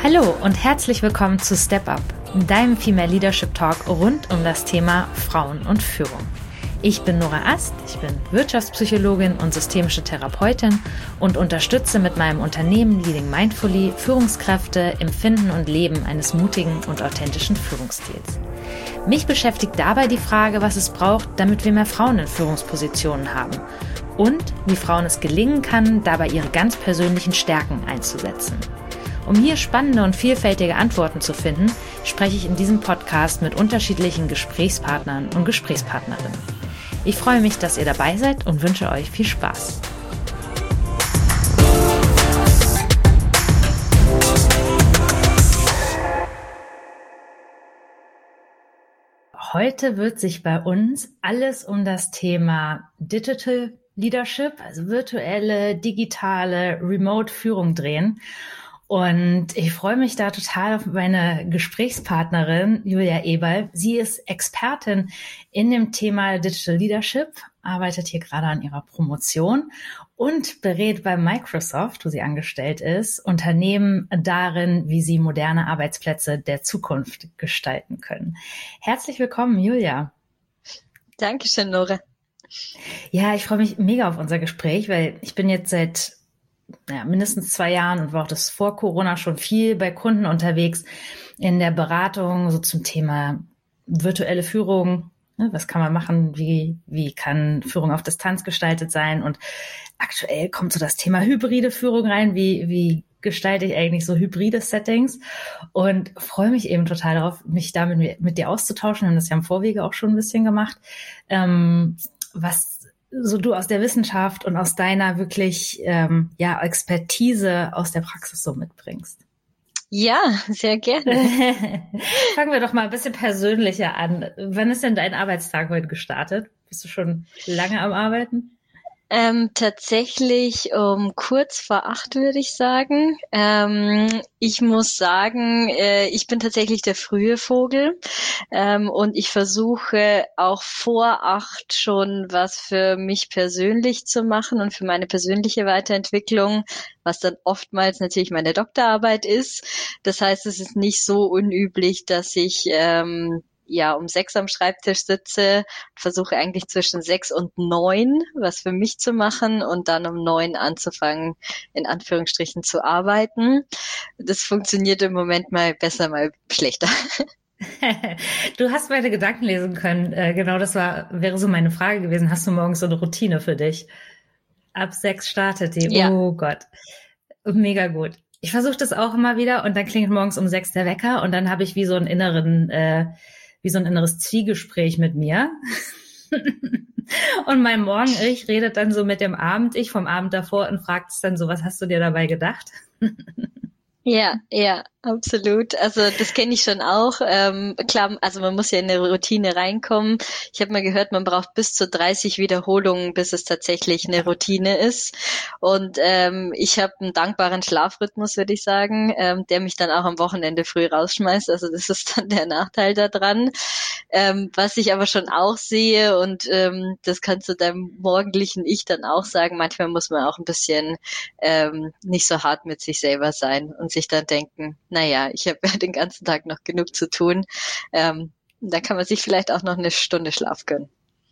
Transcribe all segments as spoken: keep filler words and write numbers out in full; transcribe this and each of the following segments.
Hallo und herzlich willkommen zu Step Up, deinem Female Leadership Talk rund um das Thema Frauen und Führung. Ich bin Nora Ast, ich bin Wirtschaftspsychologin und systemische Therapeutin und unterstütze mit meinem Unternehmen Leading Mindfully Führungskräfte im Finden und Leben eines mutigen und authentischen Führungsstils. Mich beschäftigt dabei die Frage, was es braucht, damit wir mehr Frauen in Führungspositionen haben und wie Frauen es gelingen kann, dabei ihre ganz persönlichen Stärken einzusetzen. Um hier spannende und vielfältige Antworten zu finden, spreche ich in diesem Podcast mit unterschiedlichen Gesprächspartnern und Gesprächspartnerinnen. Ich freue mich, dass ihr dabei seid und wünsche euch viel Spaß. Heute wird sich bei uns alles um das Thema Digital Leadership, also virtuelle, digitale, Remote-Führung drehen. Und ich freue mich da total auf meine Gesprächspartnerin Julia Eberl. Sie ist Expertin in dem Thema Digital Leadership, arbeitet hier gerade an ihrer Promotion und berät bei Microsoft, wo sie angestellt ist, Unternehmen darin, wie sie moderne Arbeitsplätze der Zukunft gestalten können. Herzlich willkommen, Julia. Dankeschön, Nora. Ja, ich freue mich mega auf unser Gespräch, weil ich bin jetzt seit ja, mindestens zwei Jahren und war auch das vor Corona schon viel bei Kunden unterwegs in der Beratung, so zum Thema virtuelle Führung. Was kann man machen? Wie, wie kann Führung auf Distanz gestaltet sein? Und aktuell kommt so das Thema hybride Führung rein. Wie, wie gestalte ich eigentlich so hybride Settings? Und freue mich eben total darauf, mich damit mit, mit dir auszutauschen. Wir haben das ja im Vorwege auch schon ein bisschen gemacht. Ähm, was so du aus der Wissenschaft und aus deiner wirklich ähm, ja Expertise aus der Praxis so mitbringst. Ja, sehr gerne. Fangen wir doch mal ein bisschen persönlicher an. Wann ist denn dein Arbeitstag heute gestartet? Bist du schon lange am Arbeiten? Ähm, tatsächlich um kurz vor acht, würde ich sagen. Ähm, ich muss sagen, äh, ich bin tatsächlich der frühe Vogel ähm, und ich versuche auch vor acht schon was für mich persönlich zu machen und für meine persönliche Weiterentwicklung, was dann oftmals natürlich meine Doktorarbeit ist. Das heißt, es ist nicht so unüblich, dass ich ähm, ja um sechs am Schreibtisch sitze und versuche eigentlich zwischen sechs und neun was für mich zu machen und dann um neun anzufangen, in Anführungsstrichen zu arbeiten. Das funktioniert im Moment mal besser, mal schlechter. Du hast meine Gedanken lesen können. Genau, das war wäre so meine Frage gewesen. Hast du morgens so eine Routine für dich? Ab sechs startet die. Ja. Oh Gott. Mega gut. Ich versuche das auch immer wieder und dann klingelt morgens um sechs der Wecker und dann habe ich wie so einen inneren äh, wie so ein inneres Zwiegespräch mit mir. Und mein Morgen-Ich redet dann so mit dem Abend-Ich vom Abend davor und fragt es dann so, was hast du dir dabei gedacht? Ja, ja, absolut. Also das kenne ich schon auch. Ähm, klar, also man muss ja in eine Routine reinkommen. Ich habe mal gehört, man braucht bis zu dreißig Wiederholungen, bis es tatsächlich eine Routine ist. Und ähm, ich habe einen dankbaren Schlafrhythmus, würde ich sagen, ähm, der mich dann auch am Wochenende früh rausschmeißt. Also das ist dann der Nachteil daran. Ähm, was ich aber schon auch sehe, und ähm, das kannst du deinem morgendlichen Ich dann auch sagen, manchmal muss man auch ein bisschen ähm, nicht so hart mit sich selber sein und sich dann denken, naja, ich habe ja den ganzen Tag noch genug zu tun. Ähm, da kann man sich vielleicht auch noch eine Stunde Schlaf gönnen.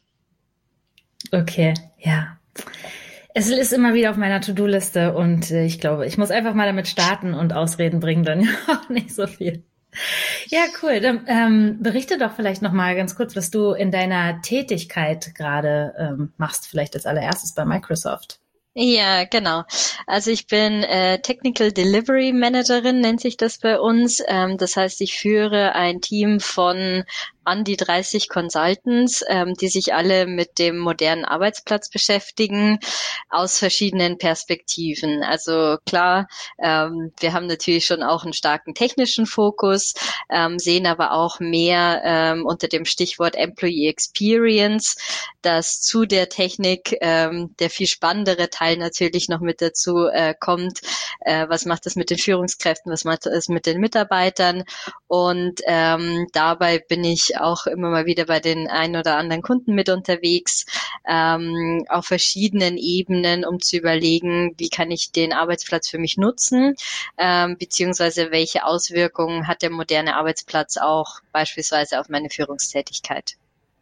Okay, ja. Es ist immer wieder auf meiner To-Do-Liste und äh, ich glaube, ich muss einfach mal damit starten und Ausreden bringen dann auch nicht so viel. Ja, cool. Dann ähm, berichte doch vielleicht noch mal ganz kurz, was du in deiner Tätigkeit gerade ähm, machst, vielleicht als allererstes bei Microsoft. Ja, genau. Also ich bin äh, Technical Delivery Managerin, nennt sich das bei uns. Ähm, das heißt, ich führe ein Team von an die dreißig Consultants, ähm, die sich alle mit dem modernen Arbeitsplatz beschäftigen, aus verschiedenen Perspektiven. Also klar, ähm, wir haben natürlich schon auch einen starken technischen Fokus, ähm, sehen aber auch mehr ähm, unter dem Stichwort Employee Experience, dass zu der Technik ähm, der viel spannendere Teil natürlich noch mit dazu äh, kommt. Äh, was macht das mit den Führungskräften, was macht das mit den Mitarbeitern? Und ähm, dabei bin ich ich auch immer mal wieder bei den ein oder anderen Kunden mit unterwegs, ähm, auf verschiedenen Ebenen, um zu überlegen, wie kann ich den Arbeitsplatz für mich nutzen, ähm, beziehungsweise welche Auswirkungen hat der moderne Arbeitsplatz auch beispielsweise auf meine Führungstätigkeit.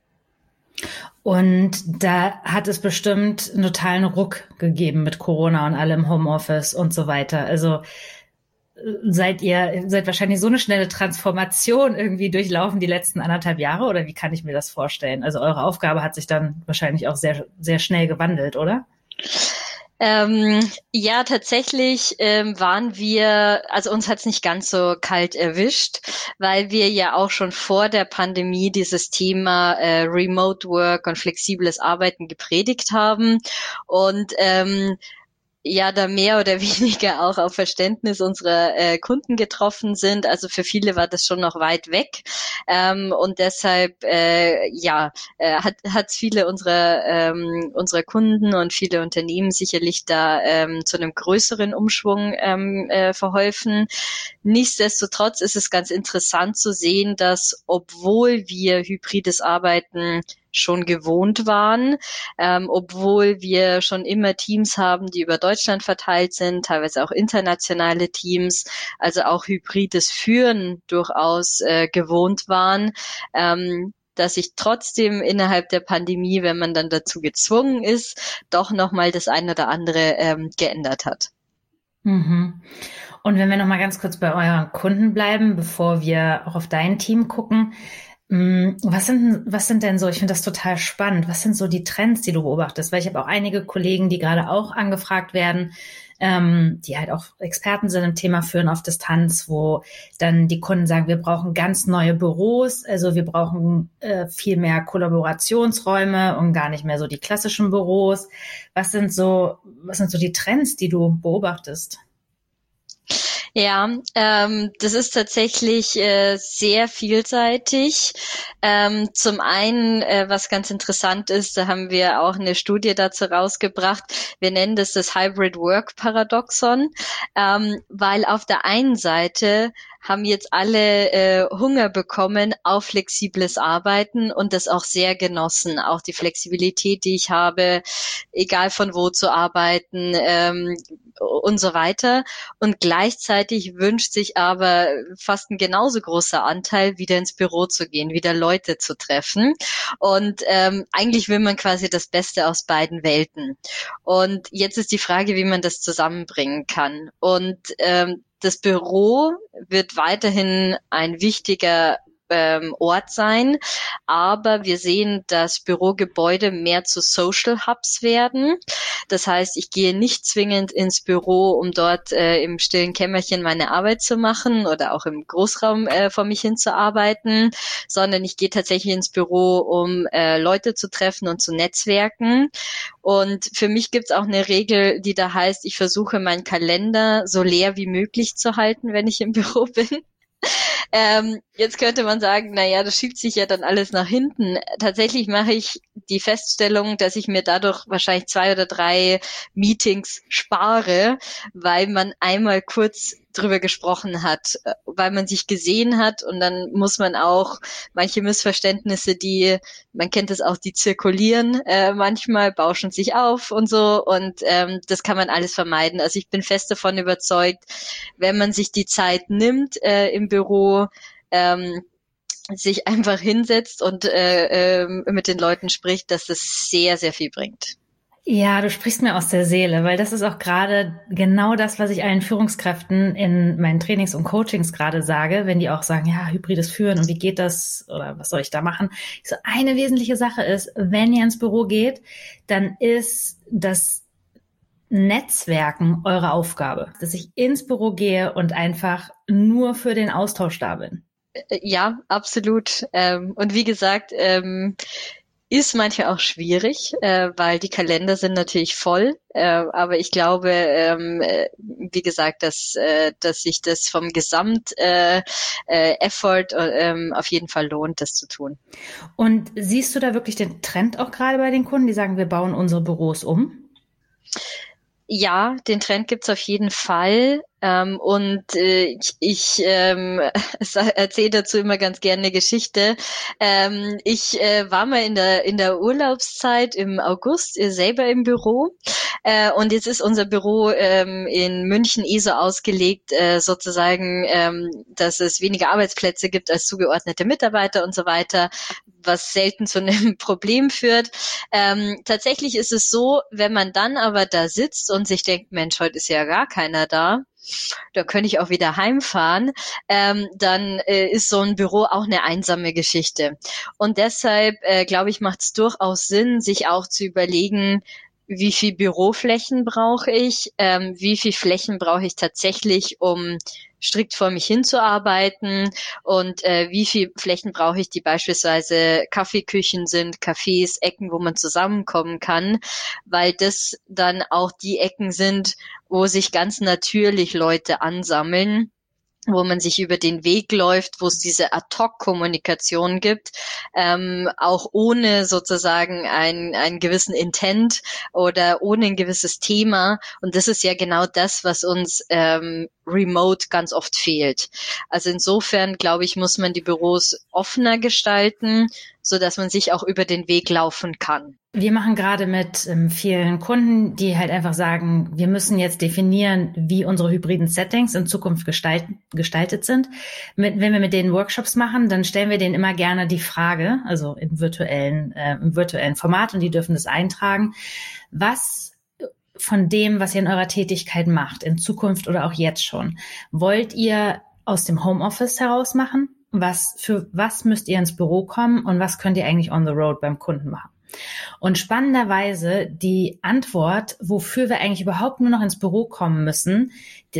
Und da hat es bestimmt einen totalen Ruck gegeben mit Corona und allem Homeoffice und so weiter. Also seid ihr, seid wahrscheinlich so eine schnelle Transformation irgendwie durchlaufen die letzten anderthalb Jahre, oder wie kann ich mir das vorstellen? Also eure Aufgabe hat sich dann wahrscheinlich auch sehr, sehr schnell gewandelt, oder? Ähm, ja, tatsächlich ähm, waren wir, also uns hat's nicht ganz so kalt erwischt, weil wir ja auch schon vor der Pandemie dieses Thema äh, Remote Work und flexibles Arbeiten gepredigt haben und ähm, ja, da mehr oder weniger auch auf Verständnis unserer äh, Kunden getroffen sind. Also für viele war das schon noch weit weg. Ähm, und deshalb, äh, ja, äh, hat hat's viele unserer ähm, unserer Kunden und viele Unternehmen sicherlich da ähm, zu einem größeren Umschwung ähm, äh, verholfen. Nichtsdestotrotz ist es ganz interessant zu sehen, dass obwohl wir hybrides Arbeiten schon gewohnt waren, ähm, obwohl wir schon immer Teams haben, die über Deutschland verteilt sind, teilweise auch internationale Teams, also auch hybrides Führen durchaus äh, gewohnt waren, ähm, dass sich trotzdem innerhalb der Pandemie, wenn man dann dazu gezwungen ist, doch nochmal das eine oder andere ähm, geändert hat. Mhm. Und wenn wir nochmal ganz kurz bei euren Kunden bleiben, bevor wir auch auf dein Team gucken, Was sind, was sind denn so, ich finde das total spannend, was sind so die Trends, die du beobachtest? Weil ich habe auch einige Kollegen, die gerade auch angefragt werden, ähm, die halt auch Experten sind im Thema Führen auf Distanz, wo dann die Kunden sagen, wir brauchen ganz neue Büros, also wir brauchen äh, viel mehr Kollaborationsräume und gar nicht mehr so die klassischen Büros. Was sind so, was sind so die Trends, die du beobachtest? Ja, ähm, das ist tatsächlich äh, sehr vielseitig. Ähm, zum einen, äh, was ganz interessant ist, da haben wir auch eine Studie dazu rausgebracht. Wir nennen das das Hybrid Work Paradoxon, ähm, weil auf der einen Seite haben jetzt alle äh, Hunger bekommen auf flexibles Arbeiten und das auch sehr genossen. Auch die Flexibilität, die ich habe, egal von wo zu arbeiten ähm, und so weiter. Und gleichzeitig wünscht sich aber fast ein genauso großer Anteil, wieder ins Büro zu gehen, wieder Leute zu treffen. Und ähm, eigentlich will man quasi das Beste aus beiden Welten. Und jetzt ist die Frage, wie man das zusammenbringen kann. Und ähm, das Büro wird weiterhin ein wichtiger ähm, Ort sein, aber wir sehen, dass Bürogebäude mehr zu Social Hubs werden. Das heißt, ich gehe nicht zwingend ins Büro, um dort äh, im stillen Kämmerchen meine Arbeit zu machen oder auch im Großraum äh, vor mich hin zu arbeiten, sondern ich gehe tatsächlich ins Büro, um äh, Leute zu treffen und zu netzwerken. Und für mich gibt's auch eine Regel, die da heißt, ich versuche meinen Kalender so leer wie möglich zu halten, wenn ich im Büro bin. Ähm, jetzt könnte man sagen, na ja, das schiebt sich ja dann alles nach hinten. Tatsächlich mache ich die Feststellung, dass ich mir dadurch wahrscheinlich zwei oder drei Meetings spare, weil man einmal kurz drüber gesprochen hat, weil man sich gesehen hat, und dann muss man auch manche Missverständnisse, die, man kennt es auch, die zirkulieren, äh, manchmal bauschen sich auf und so, und ähm, das kann man alles vermeiden. Also ich bin fest davon überzeugt, wenn man sich die Zeit nimmt äh, im Büro, ähm, sich einfach hinsetzt und äh, äh, mit den Leuten spricht, dass das sehr, sehr viel bringt. Ja, du sprichst mir aus der Seele, weil das ist auch gerade genau das, was ich allen Führungskräften in meinen Trainings und Coachings gerade sage, wenn die auch sagen, ja, hybrides Führen und wie geht das oder was soll ich da machen? So, eine wesentliche Sache ist, wenn ihr ins Büro geht, dann ist das Netzwerken eure Aufgabe, dass ich ins Büro gehe und einfach nur für den Austausch da bin. Ja, absolut. Ähm, und wie gesagt, ähm, ist manchmal auch schwierig, äh, weil die Kalender sind natürlich voll. Äh, aber ich glaube, ähm, äh, wie gesagt, dass, äh, dass sich das vom Gesamt äh, äh, Effort äh, auf jeden Fall lohnt, das zu tun. Und siehst du da wirklich den Trend auch gerade bei den Kunden, die sagen, wir bauen unsere Büros um? Ja, den Trend gibt's auf jeden Fall. Ähm, und äh, ich, ich ähm, erzähle dazu immer ganz gerne eine Geschichte. Ähm, ich äh, war mal in der in der Urlaubszeit im August äh, selber im Büro äh, und jetzt ist unser Büro ähm, in München eh so ausgelegt, äh, sozusagen, ähm, dass es weniger Arbeitsplätze gibt als zugeordnete Mitarbeiter und so weiter, was selten zu einem Problem führt. Ähm, tatsächlich ist es so, wenn man dann aber da sitzt und sich denkt, Mensch, heute ist ja gar keiner da, da könnte ich auch wieder heimfahren, ähm, dann äh, ist so ein Büro auch eine einsame Geschichte. Und deshalb, äh, glaube ich, macht es durchaus Sinn, sich auch zu überlegen, wie viel Büroflächen brauche ich, ähm, wie viel Flächen brauche ich tatsächlich, um strikt vor mich hinzuarbeiten und äh, wie viel Flächen brauche ich, die beispielsweise Kaffeeküchen sind, Cafés, Ecken, wo man zusammenkommen kann, weil das dann auch die Ecken sind, wo sich ganz natürlich Leute ansammeln, wo man sich über den Weg läuft, wo es diese Ad-hoc-Kommunikation gibt, ähm, auch ohne sozusagen ein, einen gewissen Intent oder ohne ein gewisses Thema. Und das ist ja genau das, was uns ähm, remote ganz oft fehlt. Also insofern, glaube ich, muss man die Büros offener gestalten, so dass man sich auch über den Weg laufen kann. Wir machen gerade mit ähm, vielen Kunden, die halt einfach sagen, wir müssen jetzt definieren, wie unsere hybriden Settings in Zukunft gestalt, gestaltet sind. Mit, wenn wir mit denen Workshops machen, dann stellen wir denen immer gerne die Frage, also im virtuellen, äh, im virtuellen Format, und die dürfen das eintragen, was von dem, was ihr in eurer Tätigkeit macht, in Zukunft oder auch jetzt schon, wollt ihr aus dem Homeoffice heraus machen? Was, für was müsst ihr ins Büro kommen und was könnt ihr eigentlich on the road beim Kunden machen? Und spannenderweise die Antwort, wofür wir eigentlich überhaupt nur noch ins Büro kommen müssen,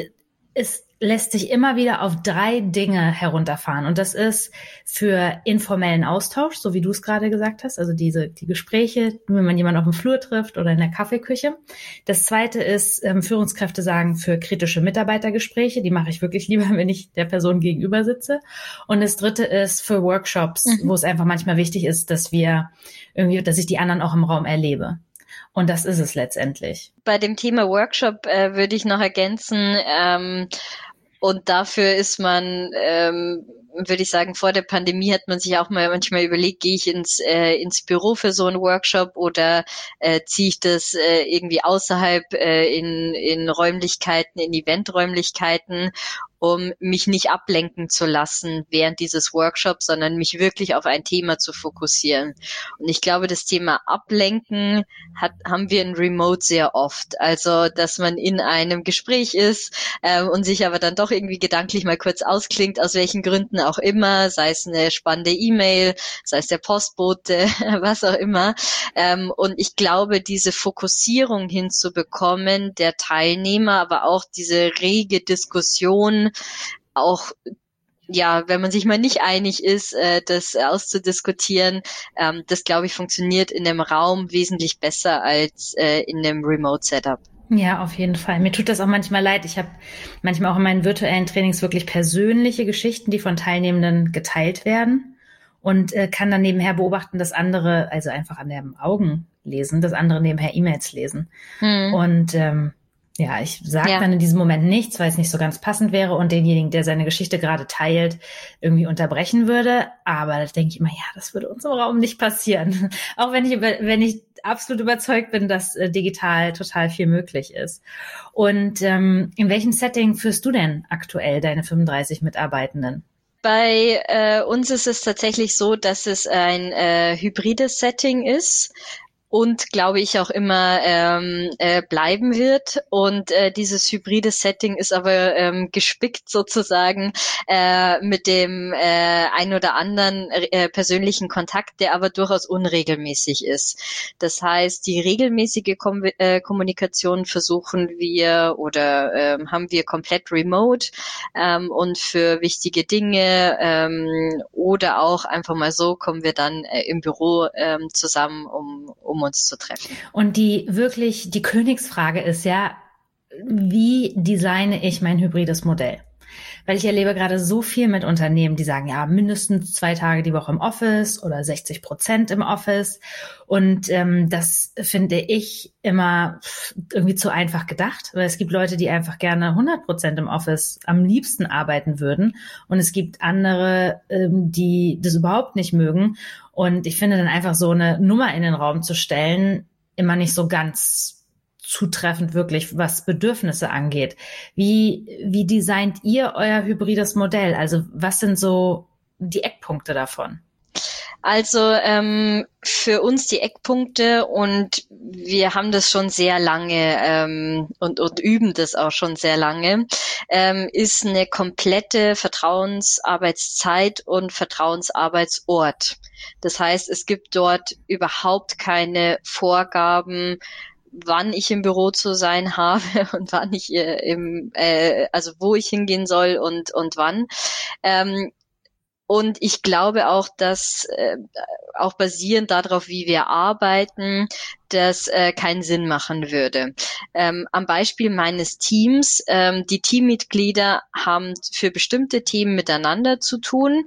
ist, lässt sich immer wieder auf drei Dinge herunterfahren. Und das ist für informellen Austausch, so wie du es gerade gesagt hast, also diese die Gespräche, wenn man jemanden auf dem Flur trifft oder in der Kaffeeküche. Das zweite ist, ähm, Führungskräfte sagen, für kritische Mitarbeitergespräche, die mache ich wirklich lieber, wenn ich der Person gegenüber sitze. Und das dritte ist für Workshops, mhm. wo es einfach manchmal wichtig ist, dass wir irgendwie, dass ich die anderen auch im Raum erlebe. Und das ist es letztendlich. Bei dem Thema Workshop äh, würde ich noch ergänzen, ähm, und dafür ist man, ähm, würde ich sagen, vor der Pandemie hat man sich auch mal manchmal überlegt, gehe ich ins äh, ins Büro für so einen Workshop oder äh, ziehe ich das äh, irgendwie außerhalb äh, in in Räumlichkeiten, in Eventräumlichkeiten, um mich nicht ablenken zu lassen während dieses Workshops, sondern mich wirklich auf ein Thema zu fokussieren. Und ich glaube, das Thema Ablenken hat, haben wir in Remote sehr oft. Also, dass man in einem Gespräch ist äh, und sich aber dann doch irgendwie gedanklich mal kurz ausklingt, aus welchen Gründen auch immer, sei es eine spannende E-Mail, sei es der Postbote, was auch immer. Ähm, und ich glaube, diese Fokussierung hinzubekommen der Teilnehmer, aber auch diese rege Diskussion, auch ja, wenn man sich mal nicht einig ist, äh, das auszudiskutieren, ähm, das, glaube ich, funktioniert in einem Raum wesentlich besser als äh, in einem Remote-Setup. Ja, auf jeden Fall. Mir tut das auch manchmal leid. Ich habe manchmal auch in meinen virtuellen Trainings wirklich persönliche Geschichten, die von Teilnehmenden geteilt werden, und äh, kann dann nebenher beobachten, dass andere, also einfach an den Augen lesen, dass andere nebenher E-Mails lesen. Hm. Und ähm, ja, ich sage ja. dann in diesem Moment nichts, weil es nicht so ganz passend wäre und denjenigen, der seine Geschichte gerade teilt, irgendwie unterbrechen würde. Aber da denke ich immer, ja, das würde uns im Raum nicht passieren. Auch wenn ich, wenn ich absolut überzeugt bin, dass äh, digital total viel möglich ist. Und ähm, in welchem Setting führst du denn aktuell deine fünfunddreißig Mitarbeitenden? Bei äh, uns ist es tatsächlich so, dass es ein äh, hybrides Setting ist. Und glaube ich auch immer ähm, äh, bleiben wird. Und äh, dieses hybride Setting ist aber ähm, gespickt sozusagen äh, mit dem äh, ein oder anderen äh, persönlichen Kontakt, der aber durchaus unregelmäßig ist. Das heißt, die regelmäßige Kom- äh, Kommunikation versuchen wir oder äh, haben wir komplett remote, ähm, und für wichtige Dinge ähm, oder auch einfach mal so kommen wir dann äh, im Büro ähm, zusammen, um um uns zu treffen. Und die wirklich, die Königsfrage ist ja, wie designe ich mein hybrides Modell? Weil ich erlebe gerade so viel mit Unternehmen, die sagen, ja, mindestens zwei Tage die Woche im Office oder sechzig Prozent im Office. Und ähm, das finde ich immer irgendwie zu einfach gedacht, weil es gibt Leute, die einfach gerne hundert Prozent im Office am liebsten arbeiten würden. Und es gibt andere, ähm, die das überhaupt nicht mögen. Und ich finde dann einfach so eine Nummer in den Raum zu stellen, immer nicht so ganz zutreffend wirklich, was Bedürfnisse angeht. Wie, wie designt ihr euer hybrides Modell? Also was sind so die Eckpunkte davon? Also ähm, für uns die Eckpunkte, und wir haben das schon sehr lange ähm, und, und üben das auch schon sehr lange, ähm, ist eine komplette Vertrauensarbeitszeit und Vertrauensarbeitsort. Das heißt, es gibt dort überhaupt keine Vorgaben, wann ich im Büro zu sein habe und wann ich äh, im, äh, also wo ich hingehen soll und und wann. Ähm, und ich glaube auch, dass äh, auch basierend darauf, wie wir arbeiten, das äh, keinen Sinn machen würde. Ähm, am Beispiel meines Teams, ähm, die Teammitglieder haben für bestimmte Themen miteinander zu tun,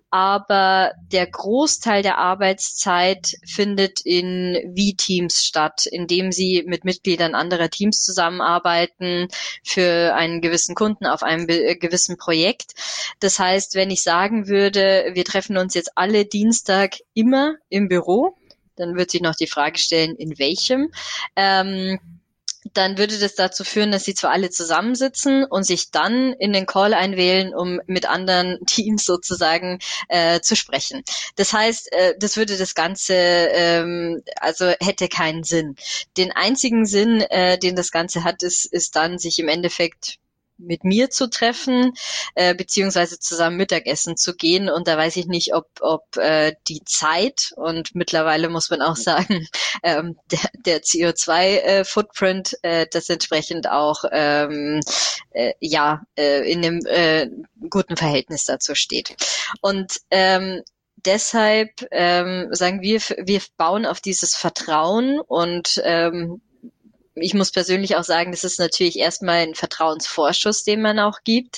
aber der Großteil der Arbeitszeit findet in V-Teams statt, indem sie mit Mitgliedern anderer Teams zusammenarbeiten für einen gewissen Kunden auf einem be- gewissen Projekt. Das heißt, wenn ich sagen würde, wir treffen uns jetzt alle Dienstag immer im Büro, dann wird sich noch die Frage stellen, in welchem. Ähm, dann würde das dazu führen, dass sie zwar alle zusammensitzen und sich dann in den Call einwählen, um mit anderen Teams sozusagen äh, zu sprechen. Das heißt, äh, das würde das Ganze, ähm, also hätte keinen Sinn. Den einzigen Sinn, äh, den das Ganze hat, ist, ist dann, sich im Endeffekt mit mir zu treffen, äh, beziehungsweise zusammen Mittagessen zu gehen. Und da weiß ich nicht, ob, ob äh, die Zeit, und mittlerweile muss man auch sagen, ähm, der, der C O zwei Footprint, äh, das entsprechend auch ähm, äh, ja äh, in einem äh, guten Verhältnis dazu steht. Und ähm, deshalb ähm, sagen wir, wir bauen auf dieses Vertrauen, und ähm, ich muss persönlich auch sagen, das ist natürlich erstmal ein Vertrauensvorschuss, den man auch gibt.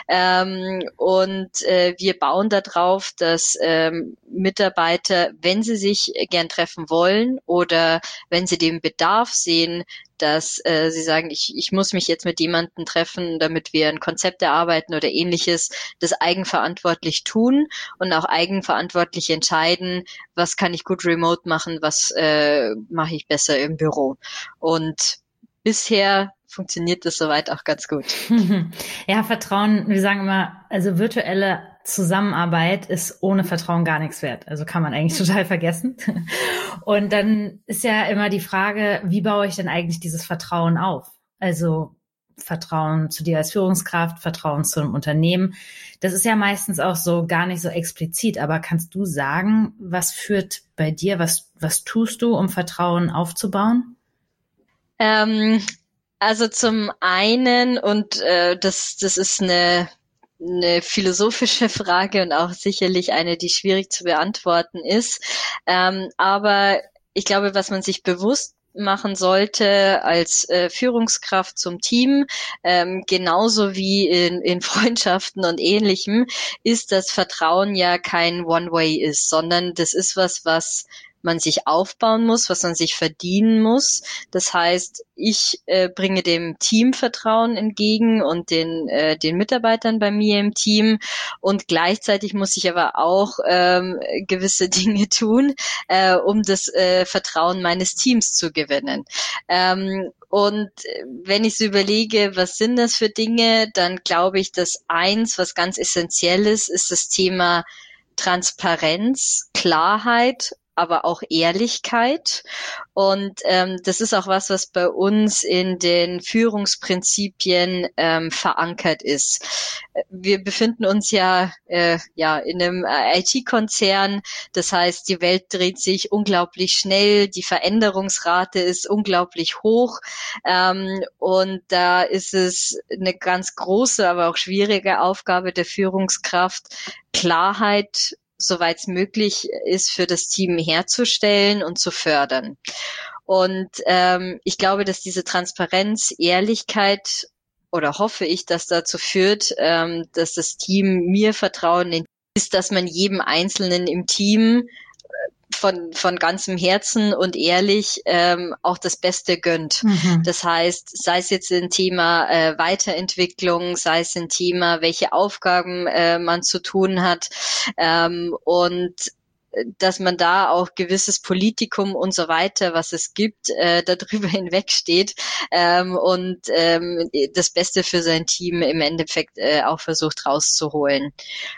Ähm, und äh, wir bauen darauf, dass ähm, Mitarbeiter, wenn sie sich gern treffen wollen oder wenn sie den Bedarf sehen, dass äh, sie sagen, ich, ich muss mich jetzt mit jemandem treffen, damit wir ein Konzept erarbeiten oder ähnliches, das eigenverantwortlich tun und auch eigenverantwortlich entscheiden, was kann ich gut remote machen, was äh, mache ich besser im Büro. Und bisher funktioniert das soweit auch ganz gut. Ja, Vertrauen, wir sagen immer, also virtuelle Zusammenarbeit ist ohne Vertrauen gar nichts wert. Also kann man eigentlich total vergessen. Und dann ist ja immer die Frage, wie baue ich denn eigentlich dieses Vertrauen auf? Also Vertrauen zu dir als Führungskraft, Vertrauen zu einem Unternehmen. Das ist ja meistens auch so gar nicht so explizit. Aber kannst du sagen, was führt bei dir, was, was tust du, um Vertrauen aufzubauen? Ähm, also zum einen, und äh, das, das ist eine eine philosophische Frage und auch sicherlich eine, die schwierig zu beantworten ist. Ähm, aber ich glaube, was man sich bewusst machen sollte als äh, Führungskraft zum Team, ähm, genauso wie in, in Freundschaften und Ähnlichem, ist, dass Vertrauen ja kein One-Way ist, sondern das ist was, was man sich aufbauen muss, was man sich verdienen muss. Das heißt, ich äh, bringe dem Team Vertrauen entgegen und den äh, den Mitarbeitern bei mir im Team, und gleichzeitig muss ich aber auch ähm, gewisse Dinge tun, äh, um das äh, Vertrauen meines Teams zu gewinnen. Ähm, Und wenn ich so überlege, was sind das für Dinge, dann glaube ich, dass eins, was ganz essentiell ist, ist das Thema Transparenz, Klarheit, aber auch Ehrlichkeit. Und ähm, das ist auch was, was bei uns in den Führungsprinzipien ähm, verankert ist. Wir befinden uns ja äh, ja in einem I T-Konzern. Das heißt, die Welt dreht sich unglaublich schnell, die Veränderungsrate ist unglaublich hoch. Ähm, und da ist es eine ganz große, aber auch schwierige Aufgabe der Führungskraft, Klarheit, soweit es möglich ist, für das Team herzustellen und zu fördern. Und ähm, ich glaube, dass diese Transparenz, Ehrlichkeit oder hoffe ich, dass dazu führt, ähm, dass das Team mir Vertrauen ist, dass man jedem Einzelnen im Team von von ganzem Herzen und ehrlich ähm, auch das Beste gönnt. Mhm. Das heißt, sei es jetzt ein Thema äh, Weiterentwicklung, sei es ein Thema, welche Aufgaben äh, man zu tun hat, ähm, und dass man da auch gewisses Politikum und so weiter, was es gibt, äh, darüber hinwegsteht ähm, und ähm, das Beste für sein Team im Endeffekt äh, auch versucht rauszuholen.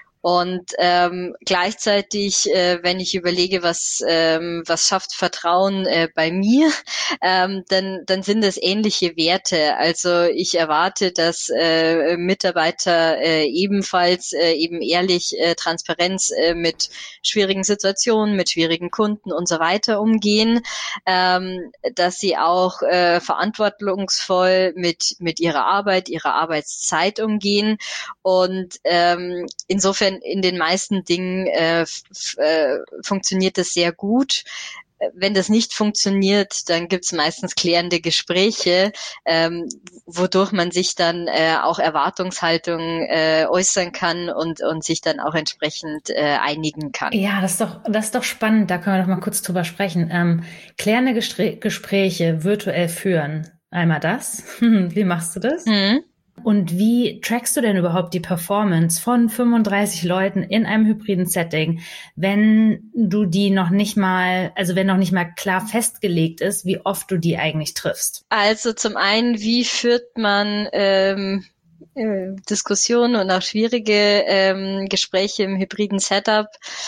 Und ähm, gleichzeitig, äh, wenn ich überlege, was ähm, was schafft Vertrauen äh, bei mir, ähm, dann dann sind es ähnliche Werte. Also ich erwarte, dass äh, Mitarbeiter äh, ebenfalls äh, eben ehrlich, äh, Transparenz äh, mit schwierigen Situationen, mit schwierigen Kunden und so weiter umgehen, ähm, dass sie auch äh, verantwortungsvoll mit mit ihrer Arbeit, ihrer Arbeitszeit umgehen und ähm, insofern in den meisten Dingen äh, f- äh, funktioniert das sehr gut. Wenn das nicht funktioniert, dann gibt es meistens klärende Gespräche, ähm, wodurch man sich dann äh, auch Erwartungshaltung äh, äußern kann und und sich dann auch entsprechend äh, einigen kann. Ja, das ist doch das ist doch spannend. Da können wir doch mal kurz drüber sprechen. Ähm, klärende Gestre- Gespräche virtuell führen. Einmal das. Wie machst du das? Mhm. Und wie trackst du denn überhaupt die Performance von fünfunddreißig Leuten in einem hybriden Setting, wenn du die noch nicht mal, also wenn noch nicht mal klar festgelegt ist, wie oft du die eigentlich triffst? Also zum einen, wie führt man ähm, äh, Diskussionen und auch schwierige ähm, Gespräche im hybriden Setup?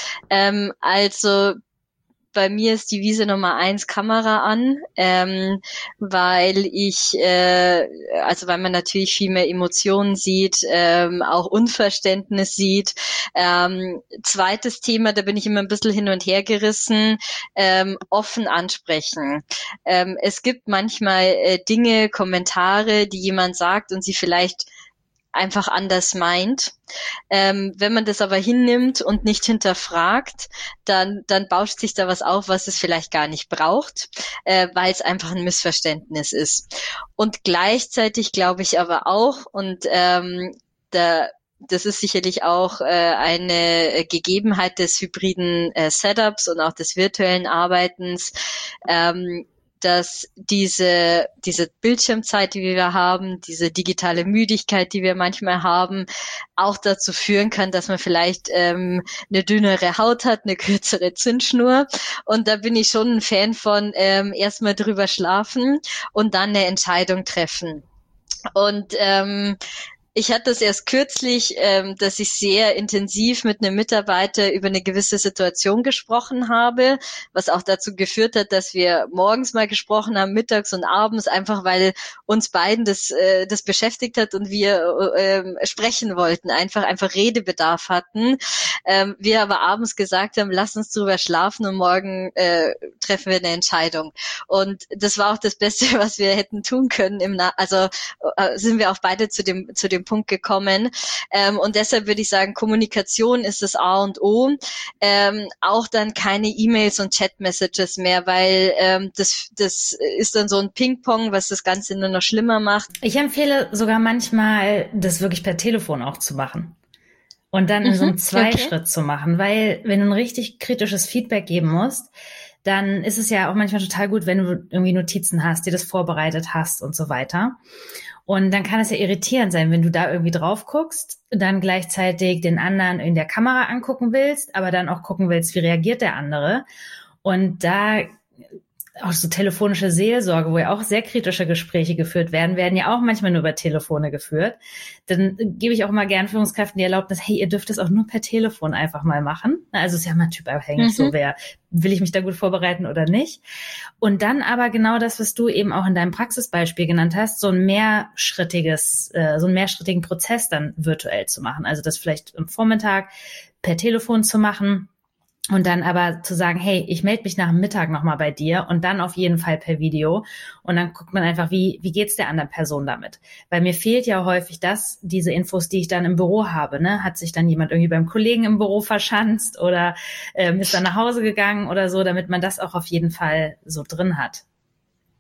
Ähm, also bei mir ist die Wiese Nummer eins Kamera an, ähm, weil ich, äh, also weil man natürlich viel mehr Emotionen sieht, ähm, auch Unverständnis sieht. Ähm, zweites Thema, da bin ich immer ein bisschen hin und her gerissen, ähm, offen ansprechen. Ähm, es gibt manchmal äh, Dinge, Kommentare, die jemand sagt und sie vielleicht einfach anders meint. Ähm, wenn man das aber hinnimmt und nicht hinterfragt, dann, dann bauscht sich da was auf, was es vielleicht gar nicht braucht, äh, weil es einfach ein Missverständnis ist. Und gleichzeitig glaube ich aber auch, und ähm, da das ist sicherlich auch äh, eine Gegebenheit des hybriden äh, Setups und auch des virtuellen Arbeitens, ähm, dass diese diese Bildschirmzeit, die wir haben, diese digitale Müdigkeit, die wir manchmal haben, auch dazu führen kann, dass man vielleicht ähm, eine dünnere Haut hat, eine kürzere Zündschnur. Und da bin ich schon ein Fan von ähm, erstmal drüber schlafen und dann eine Entscheidung treffen. Und ähm, ich hatte das erst kürzlich, ähm, dass ich sehr intensiv mit einem Mitarbeiter über eine gewisse Situation gesprochen habe, was auch dazu geführt hat, dass wir morgens mal gesprochen haben, mittags und abends, einfach weil uns beiden das äh, das beschäftigt hat und wir äh, sprechen wollten, einfach einfach Redebedarf hatten. Ähm, wir aber abends gesagt haben, lass uns drüber schlafen und morgen äh, treffen wir eine Entscheidung. Und das war auch das Beste, was wir hätten tun können. Im Na- also äh, sind wir auch beide zu dem zu dem Punkt gekommen. Ähm, und deshalb würde ich sagen, Kommunikation ist das A und O. Ähm, auch dann keine E-Mails und Chat-Messages mehr, weil ähm, das, das ist dann so ein Ping-Pong, was das Ganze nur noch schlimmer macht. Ich empfehle sogar manchmal, das wirklich per Telefon auch zu machen. Und dann in mhm, so einem Zweischritt okay. zu machen, weil wenn du ein richtig kritisches Feedback geben musst, dann ist es ja auch manchmal total gut, wenn du irgendwie Notizen hast, dir das vorbereitet hast und so weiter. Und dann kann es ja irritierend sein, wenn du da irgendwie drauf guckst, dann gleichzeitig den anderen in der Kamera angucken willst, aber dann auch gucken willst, wie reagiert der andere. Und da auch so telefonische Seelsorge, wo ja auch sehr kritische Gespräche geführt werden, werden ja auch manchmal nur über Telefone geführt. Dann gebe ich auch mal gern Führungskräften die Erlaubnis, hey, ihr dürft es auch nur per Telefon einfach mal machen. Also ist ja mal typabhängig, mhm. so wer, will ich mich da gut vorbereiten oder nicht? Und dann aber genau das, was du eben auch in deinem Praxisbeispiel genannt hast, so ein mehrschrittiges, äh, so einen mehrschrittigen Prozess dann virtuell zu machen. Also das vielleicht am Vormittag per Telefon zu machen. Und dann aber zu sagen, hey, ich melde mich nach dem Mittag nochmal bei dir und dann auf jeden Fall per Video. Und dann guckt man einfach, wie wie geht's der anderen Person damit? Weil mir fehlt ja häufig das, diese Infos, die ich dann im Büro habe. Ne? Hat sich dann jemand irgendwie beim Kollegen im Büro verschanzt oder ähm, ist dann nach Hause gegangen oder so, damit man das auch auf jeden Fall so drin hat.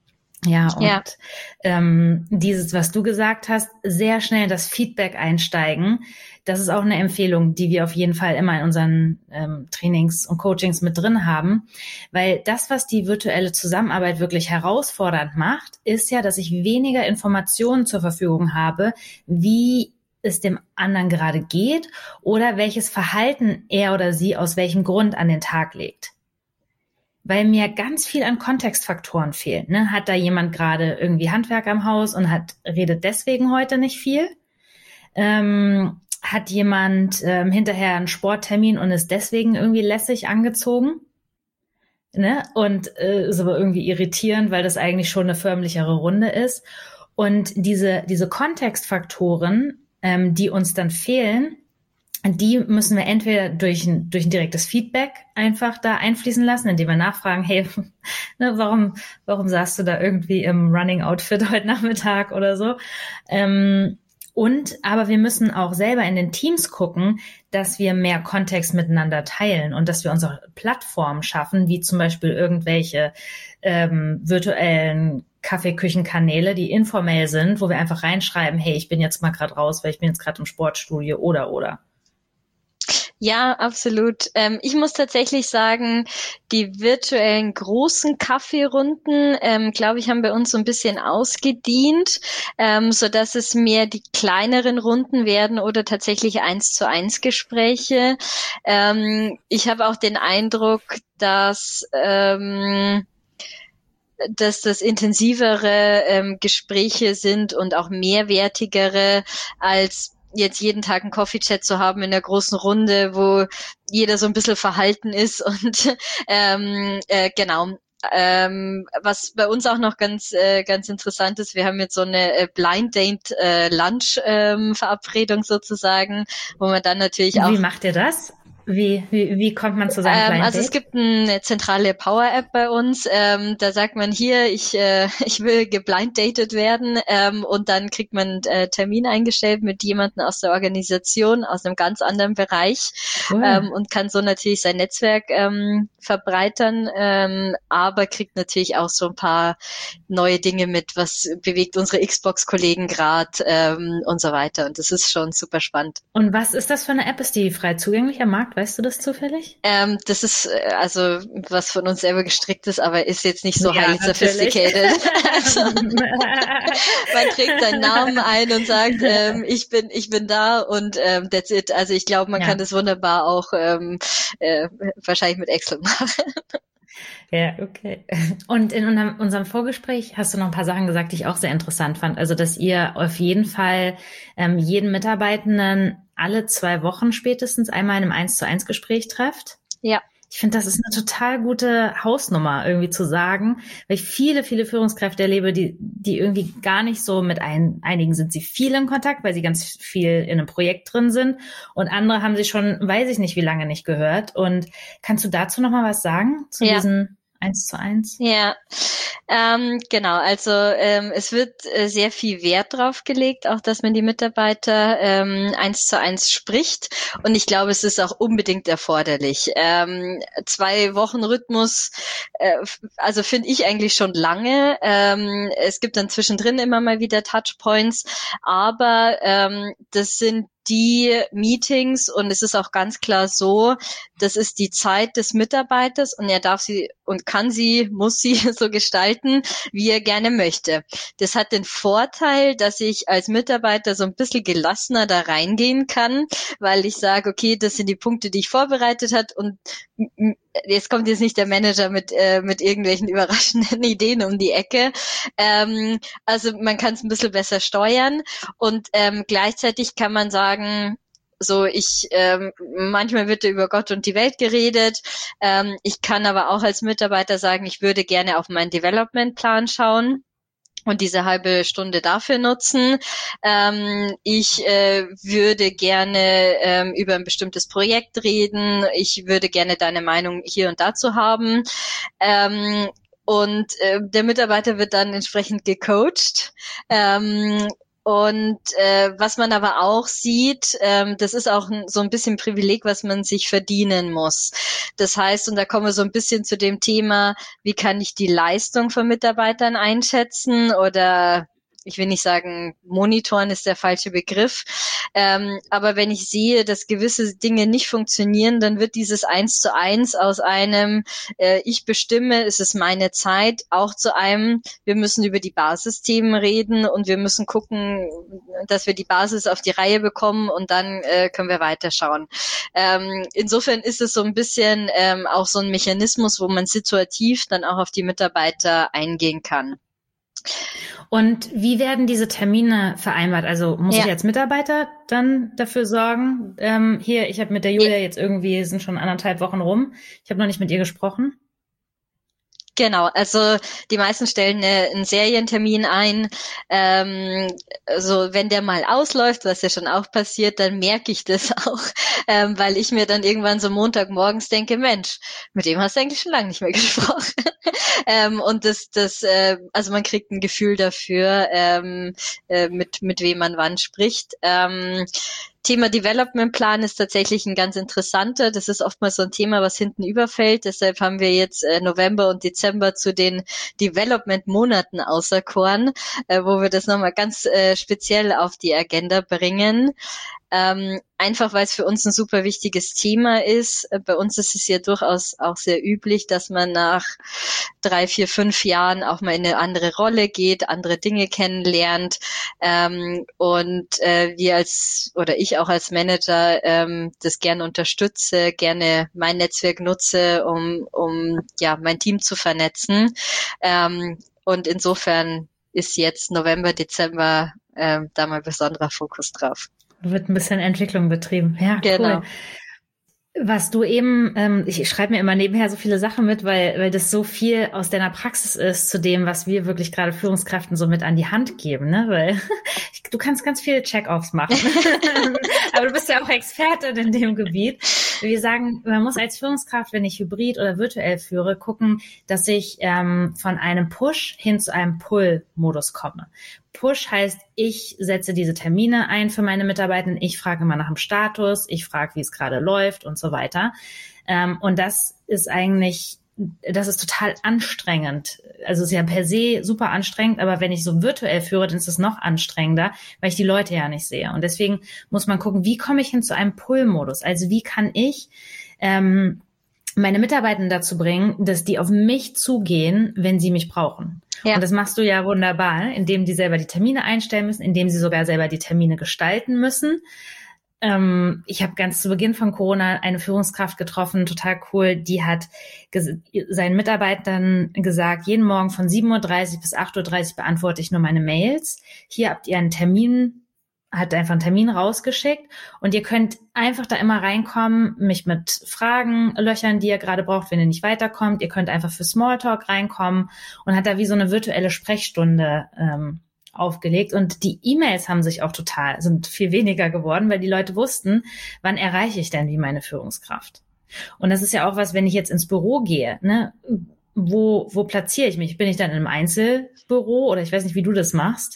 Ja, und Ja. ähm, dieses, was du gesagt hast, sehr schnell das Feedback einsteigen, das ist auch eine Empfehlung, die wir auf jeden Fall immer in unseren ähm, Trainings und Coachings mit drin haben, weil das, was die virtuelle Zusammenarbeit wirklich herausfordernd macht, ist ja, dass ich weniger Informationen zur Verfügung habe, wie es dem anderen gerade geht oder welches Verhalten er oder sie aus welchem Grund an den Tag legt. Weil mir ganz viel an Kontextfaktoren fehlen. Ne? Hat da jemand gerade irgendwie Handwerk am Haus und hat redet deswegen heute nicht viel? Ähm, hat jemand ähm, hinterher einen Sporttermin und ist deswegen irgendwie lässig angezogen? Ne? Und äh, ist aber irgendwie irritierend, weil das eigentlich schon eine förmlichere Runde ist. Und diese, diese Kontextfaktoren, ähm, die uns dann fehlen, die müssen wir entweder durch ein, durch ein direktes Feedback einfach da einfließen lassen, indem wir nachfragen, hey, ne, warum, warum saßt du da irgendwie im Running Outfit heute Nachmittag oder so? Ähm, und, aber wir müssen auch selber in den Teams gucken, dass wir mehr Kontext miteinander teilen und dass wir uns auch Plattformen schaffen, wie zum Beispiel irgendwelche ähm, virtuellen Kaffeeküchenkanäle, die informell sind, wo wir einfach reinschreiben, hey, ich bin jetzt mal gerade raus, weil ich bin jetzt gerade im Sportstudio oder, oder. Ja, absolut. Ähm, ich muss tatsächlich sagen, die virtuellen großen Kaffeerunden, ähm, glaube ich, haben bei uns so ein bisschen ausgedient, ähm, so dass es mehr die kleineren Runden werden oder tatsächlich eins zu eins Gespräche. Ähm, ich habe auch den Eindruck, dass ähm, dass das intensivere ähm, Gespräche sind und auch mehrwertigere als jetzt jeden Tag einen Coffee-Chat zu haben in der großen Runde, wo jeder so ein bisschen verhalten ist und ähm, äh, genau. Ähm, was bei uns auch noch ganz äh, ganz interessant ist, wir haben jetzt so eine äh, Blind Date äh, Lunch ähm, Verabredung sozusagen, wo man dann natürlich auch. Wie macht ihr das? Wie, wie, wie kommt man zu seinem ähm, Blind Also Date? es gibt eine zentrale Power-App bei uns. Ähm, da sagt man hier, ich äh, ich will geblind-dated werden ähm, und dann kriegt man einen äh, Termin eingestellt mit jemandem aus der Organisation, aus einem ganz anderen Bereich Cool. ähm, und kann so natürlich sein Netzwerk ähm, verbreitern, ähm, aber kriegt natürlich auch so ein paar neue Dinge mit, was bewegt unsere Xbox-Kollegen gerade ähm, und so weiter. Und das ist schon super spannend. Und was ist das für eine App? Ist die frei zugänglich am Markt? Weißt du das zufällig? Ähm, das ist äh, also was von uns selber gestrickt ist, aber ist jetzt nicht so Ja, highly natürlich. sophisticated. Also, man trägt seinen Namen ein und sagt, ähm, ich bin ich bin da und ähm, that's it. Also ich glaube, man Ja. kann das wunderbar auch ähm, äh, wahrscheinlich mit Excel machen. Ja, okay. Und in unserem, unserem Vorgespräch hast du noch ein paar Sachen gesagt, die ich auch sehr interessant fand. Also, dass ihr auf jeden Fall ähm, jeden Mitarbeitenden alle zwei Wochen spätestens einmal in einem eins zu eins Gespräch trefft. Ja. Ich finde, das ist eine total gute Hausnummer, irgendwie zu sagen, weil ich viele, viele Führungskräfte erlebe, die, die irgendwie gar nicht so mit ein, einigen sind sie viel in Kontakt, weil sie ganz viel in einem Projekt drin sind und andere haben sie schon, weiß ich nicht, wie lange nicht gehört. Und kannst du dazu noch mal was sagen zu Ja. diesen eins zu eins? Ja, ähm, genau. Also ähm, es wird äh, sehr viel Wert drauf gelegt, auch dass man die Mitarbeiter ähm, eins zu eins spricht. Und ich glaube, es ist auch unbedingt erforderlich. Ähm, zwei Wochen Rhythmus, äh, also finde ich eigentlich schon lange. Ähm, es gibt dann zwischendrin immer mal wieder Touchpoints, aber ähm, das sind die Meetings und es ist auch ganz klar so, das ist die Zeit des Mitarbeiters und er darf sie und kann sie, muss sie so gestalten, wie er gerne möchte. Das hat den Vorteil, dass ich als Mitarbeiter so ein bisschen gelassener da reingehen kann, weil ich sage, okay, das sind die Punkte, die ich vorbereitet habe und jetzt kommt jetzt nicht der Manager mit äh, mit irgendwelchen überraschenden Ideen um die Ecke. Ähm, also man kann es ein bisschen besser steuern und ähm, gleichzeitig kann man sagen, so ich ähm, manchmal wird über Gott und die Welt geredet. Ähm, ich kann aber auch als Mitarbeiter sagen, ich würde gerne auf meinen Development-Plan schauen und diese halbe Stunde dafür nutzen. Ähm, ich äh, würde gerne ähm, über ein bestimmtes Projekt reden. Ich würde gerne deine Meinung hier und dazu haben. Ähm, und äh, der Mitarbeiter wird dann entsprechend gecoacht. Ähm, Und äh, was man aber auch sieht, ähm, das ist auch ein, so ein bisschen Privileg, was man sich verdienen muss. Das heißt, und da kommen wir so ein bisschen zu dem Thema, wie kann ich die Leistung von Mitarbeitern einschätzen oder ich will nicht sagen, monitoren ist der falsche Begriff, ähm, aber wenn ich sehe, dass gewisse Dinge nicht funktionieren, dann wird dieses Eins zu Eins aus einem, äh, ich bestimme, es ist meine Zeit, auch zu einem, wir müssen über die Basisthemen reden und wir müssen gucken, dass wir die Basis auf die Reihe bekommen und dann äh, können wir weiterschauen. Ähm, insofern ist es so ein bisschen ähm, auch so ein Mechanismus, wo man situativ dann auch auf die Mitarbeiter eingehen kann. Und wie werden diese Termine vereinbart? Also muss ja. ich als Mitarbeiter dann dafür sorgen? Ähm, hier, ich habe mit der Julia ja. jetzt irgendwie, sind schon anderthalb Wochen rum. Ich habe noch nicht mit ihr gesprochen. Genau, also die meisten stellen eine, einen Serientermin ein. Ähm, also wenn der mal ausläuft, was ja schon auch passiert, dann merke ich das auch, ähm, weil ich mir dann irgendwann so Montagmorgens denke, Mensch, mit dem hast du eigentlich schon lange nicht mehr gesprochen. ähm, und das, das, äh, also man kriegt ein Gefühl dafür, ähm, äh, mit mit wem man wann spricht. Ähm, Thema Development Plan ist tatsächlich ein ganz interessanter. Das ist oftmals so ein Thema, was hinten überfällt. Deshalb haben wir jetzt äh, November und Dezember zu den Development-Monaten auserkoren, äh, wo wir das nochmal ganz äh, speziell auf die Agenda bringen. Ähm, einfach, weil es für uns ein super wichtiges Thema ist. Äh, bei uns ist es ja durchaus auch sehr üblich, dass man nach drei, vier, fünf Jahren auch mal in eine andere Rolle geht, andere Dinge kennenlernt. Ähm, und äh, wir als, oder ich auch als Manager, ähm, das gerne unterstütze, gerne mein Netzwerk nutze, um, um ja mein Team zu vernetzen. Ähm, und insofern ist jetzt November, Dezember ähm, da mal besonderer Fokus drauf. Wird ein bisschen Entwicklung betrieben. Ja, genau. Cool. Was du eben, ähm, ich schreibe mir immer nebenher so viele Sachen mit, weil weil das so viel aus deiner Praxis ist zu dem, was wir wirklich gerade Führungskräften so mit an die Hand geben, ne? Weil du kannst ganz viele Check-offs machen. Aber du bist ja auch Expertin in dem Gebiet. Wir sagen, man muss als Führungskraft, wenn ich hybrid oder virtuell führe, gucken, dass ich ähm, von einem Push hin zu einem Pull-Modus komme. Push heißt, ich setze diese Termine ein für meine Mitarbeiter, ich frage immer nach dem Status, ich frage, wie es gerade läuft und so weiter. Ähm, und das ist eigentlich, das ist total anstrengend. Also es ist ja per se super anstrengend, aber wenn ich so virtuell führe, dann ist es noch anstrengender, weil ich die Leute ja nicht sehe. Und deswegen muss man gucken, wie komme ich hin zu einem Pull-Modus? Also wie kann ich ähm, meine Mitarbeiter dazu bringen, dass die auf mich zugehen, wenn sie mich brauchen. Ja. Und das machst du ja wunderbar, indem die selber die Termine einstellen müssen, indem sie sogar selber die Termine gestalten müssen. Ähm, ich habe ganz zu Beginn von Corona eine Führungskraft getroffen, total cool, die hat ges- seinen Mitarbeitern gesagt, jeden Morgen von sieben Uhr dreißig bis acht Uhr dreißig beantworte ich nur meine Mails. Hier habt ihr einen Termin, hat einfach einen Termin rausgeschickt und ihr könnt einfach da immer reinkommen, mich mit Fragen löchern, die ihr gerade braucht, wenn ihr nicht weiterkommt. Ihr könnt einfach für Smalltalk reinkommen und hat da wie so eine virtuelle Sprechstunde ähm, aufgelegt. Und die E-Mails haben sich auch total, sind viel weniger geworden, weil die Leute wussten, wann erreiche ich denn wie meine Führungskraft. Und das ist ja auch was, wenn ich jetzt ins Büro gehe, ne, wo, wo platziere ich mich? Bin ich dann in einem Einzelbüro oder ich weiß nicht, wie du das machst?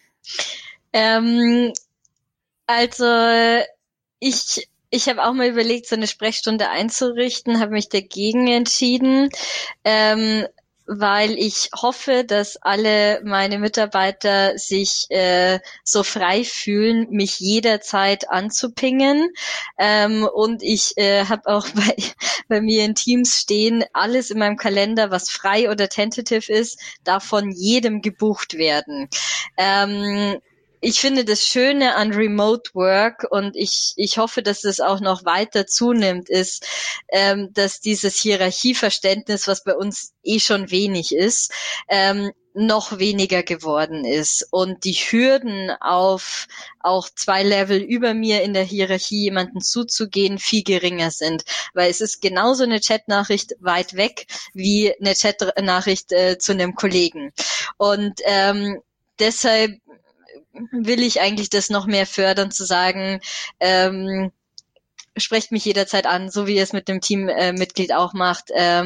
Ähm, also ich ich habe auch mal überlegt, so eine Sprechstunde einzurichten, habe mich dagegen entschieden, ähm, weil ich hoffe, dass alle meine Mitarbeiter sich äh, so frei fühlen, mich jederzeit anzupingen. Ähm, und ich äh, habe auch bei, bei mir in Teams stehen, alles in meinem Kalender, was frei oder tentative ist, darf von jedem gebucht werden. Ähm, Ich finde das Schöne an Remote Work und ich ich hoffe, dass es auch noch weiter zunimmt, ist, ähm, dass dieses Hierarchieverständnis, was bei uns eh schon wenig ist, ähm, noch weniger geworden ist und die Hürden auf auch zwei Level über mir in der Hierarchie jemanden zuzugehen viel geringer sind, weil es ist genauso eine Chatnachricht weit weg wie eine Chatnachricht äh, zu einem Kollegen und ähm, deshalb will ich eigentlich das noch mehr fördern, zu sagen, ähm, sprecht mich jederzeit an, so wie ihr es mit dem Teammitglied äh, auch macht. Ähm,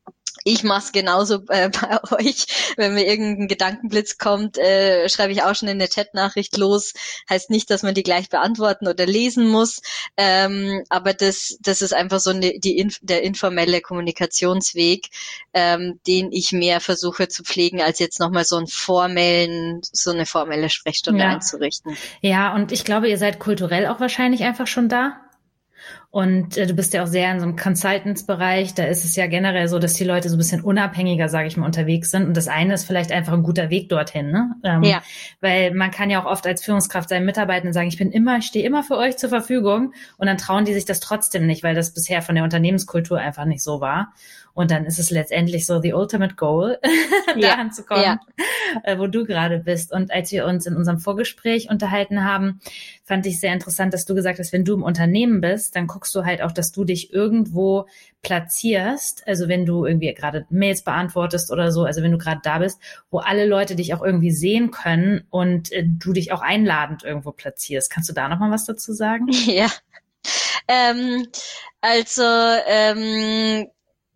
Ich mache es genauso äh, bei euch. Wenn mir irgendein Gedankenblitz kommt, äh, schreibe ich auch schon in eine Chatnachricht los. Heißt nicht, dass man die gleich beantworten oder lesen muss. Ähm, aber das, das ist einfach so eine, die inf- der informelle Kommunikationsweg, ähm, den ich mehr versuche zu pflegen, als jetzt nochmal so einen formellen, so eine formelle Sprechstunde Ja. einzurichten. Ja, und ich glaube, ihr seid kulturell auch wahrscheinlich einfach schon da. Und äh, du bist ja auch sehr in so einem Consultants-Bereich. Da ist es ja generell so, dass die Leute so ein bisschen unabhängiger, sage ich mal, unterwegs sind. Und das eine ist vielleicht einfach ein guter Weg dorthin, ne? Ähm, Ja. Weil man kann ja auch oft als Führungskraft seinen Mitarbeitenden sagen, ich bin immer, ich stehe immer für euch zur Verfügung. Und dann trauen die sich das trotzdem nicht, weil das bisher von der Unternehmenskultur einfach nicht so war. Und dann ist es letztendlich so the ultimate goal, Ja. dahin zu kommen, Ja. äh, wo du gerade bist. Und als wir uns in unserem Vorgespräch unterhalten haben, fand ich sehr interessant, dass du gesagt hast, wenn du im Unternehmen bist, dann guckst du halt auch, dass du dich irgendwo platzierst. Also wenn du irgendwie gerade Mails beantwortest oder so, also wenn du gerade da bist, wo alle Leute dich auch irgendwie sehen können und äh, du dich auch einladend irgendwo platzierst. Kannst du da noch mal was dazu sagen? Ja. Ähm, also ähm,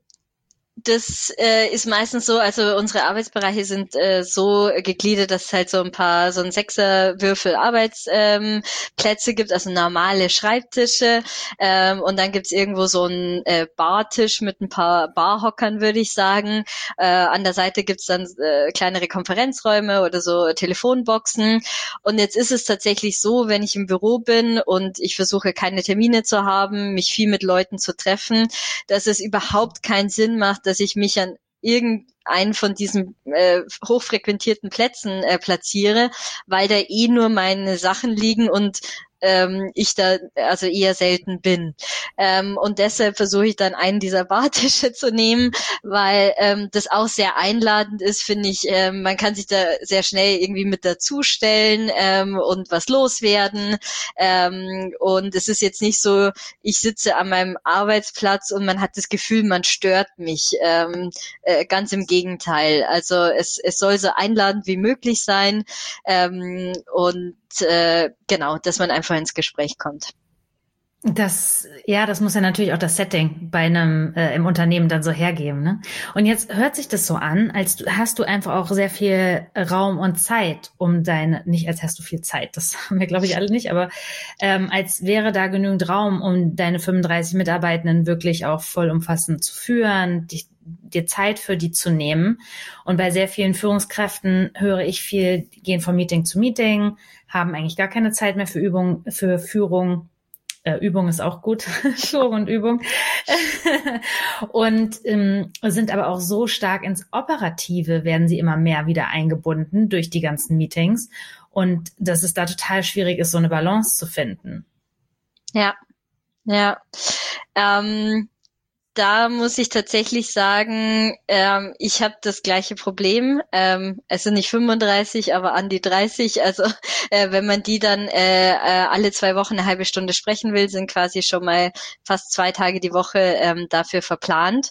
das äh, ist meistens so, also unsere Arbeitsbereiche sind äh, so gegliedert, dass es halt so ein paar, so ein Sechserwürfel Arbeitsplätze ähm, Plätze gibt, also normale Schreibtische, ähm, und dann gibt's irgendwo so einen äh, Bartisch mit ein paar Barhockern, würde ich sagen. Äh, an der Seite gibt's dann äh, kleinere Konferenzräume oder so Telefonboxen. Und jetzt ist es tatsächlich so, wenn ich im Büro bin und ich versuche keine Termine zu haben, mich viel mit Leuten zu treffen, dass es überhaupt keinen Sinn macht, dass ich mich an irgendeinen von diesen äh, hochfrequentierten Plätzen äh, platziere, weil da eh nur meine Sachen liegen und ähm, ich da also eher selten bin. Ähm, und deshalb versuche ich dann einen dieser Bartische zu nehmen, weil ähm, das auch sehr einladend ist, finde ich. Ähm, man kann sich da sehr schnell irgendwie mit dazustellen ähm, und was loswerden. Ähm, und es ist jetzt nicht so, ich sitze an meinem Arbeitsplatz und man hat das Gefühl, man stört mich. Ähm, äh, ganz im Gegenteil. Also es, es soll so einladend wie möglich sein ähm, und äh, genau, dass man einfach ins Gespräch kommt. Das, ja, das muss ja natürlich auch das Setting bei einem äh, im Unternehmen dann so hergeben, ne? Und jetzt hört sich das so an, als du, hast du einfach auch sehr viel Raum und Zeit, um deine, nicht als hast du viel Zeit, das haben wir glaube ich alle nicht, aber ähm, als wäre da genügend Raum, um deine fünfunddreißig Mitarbeitenden wirklich auch vollumfassend zu führen, dich, dir Zeit für die zu nehmen. Und bei sehr vielen Führungskräften höre ich viel, die gehen von Meeting zu Meeting, haben eigentlich gar keine Zeit mehr für Übung, für Führung. Übung ist auch gut, Führung und Übung. Und ähm, sind aber auch so stark ins Operative, werden sie immer mehr wieder eingebunden durch die ganzen Meetings. Und dass es da total schwierig ist, so eine Balance zu finden. Ja, ja. Ähm, da muss ich tatsächlich sagen, ähm, ich habe das gleiche Problem. Ähm, es sind nicht fünfunddreißig, aber an die dreißig. Also äh, wenn man die dann äh, äh, alle zwei Wochen eine halbe Stunde sprechen will, sind quasi schon mal fast zwei Tage die Woche ähm, dafür verplant.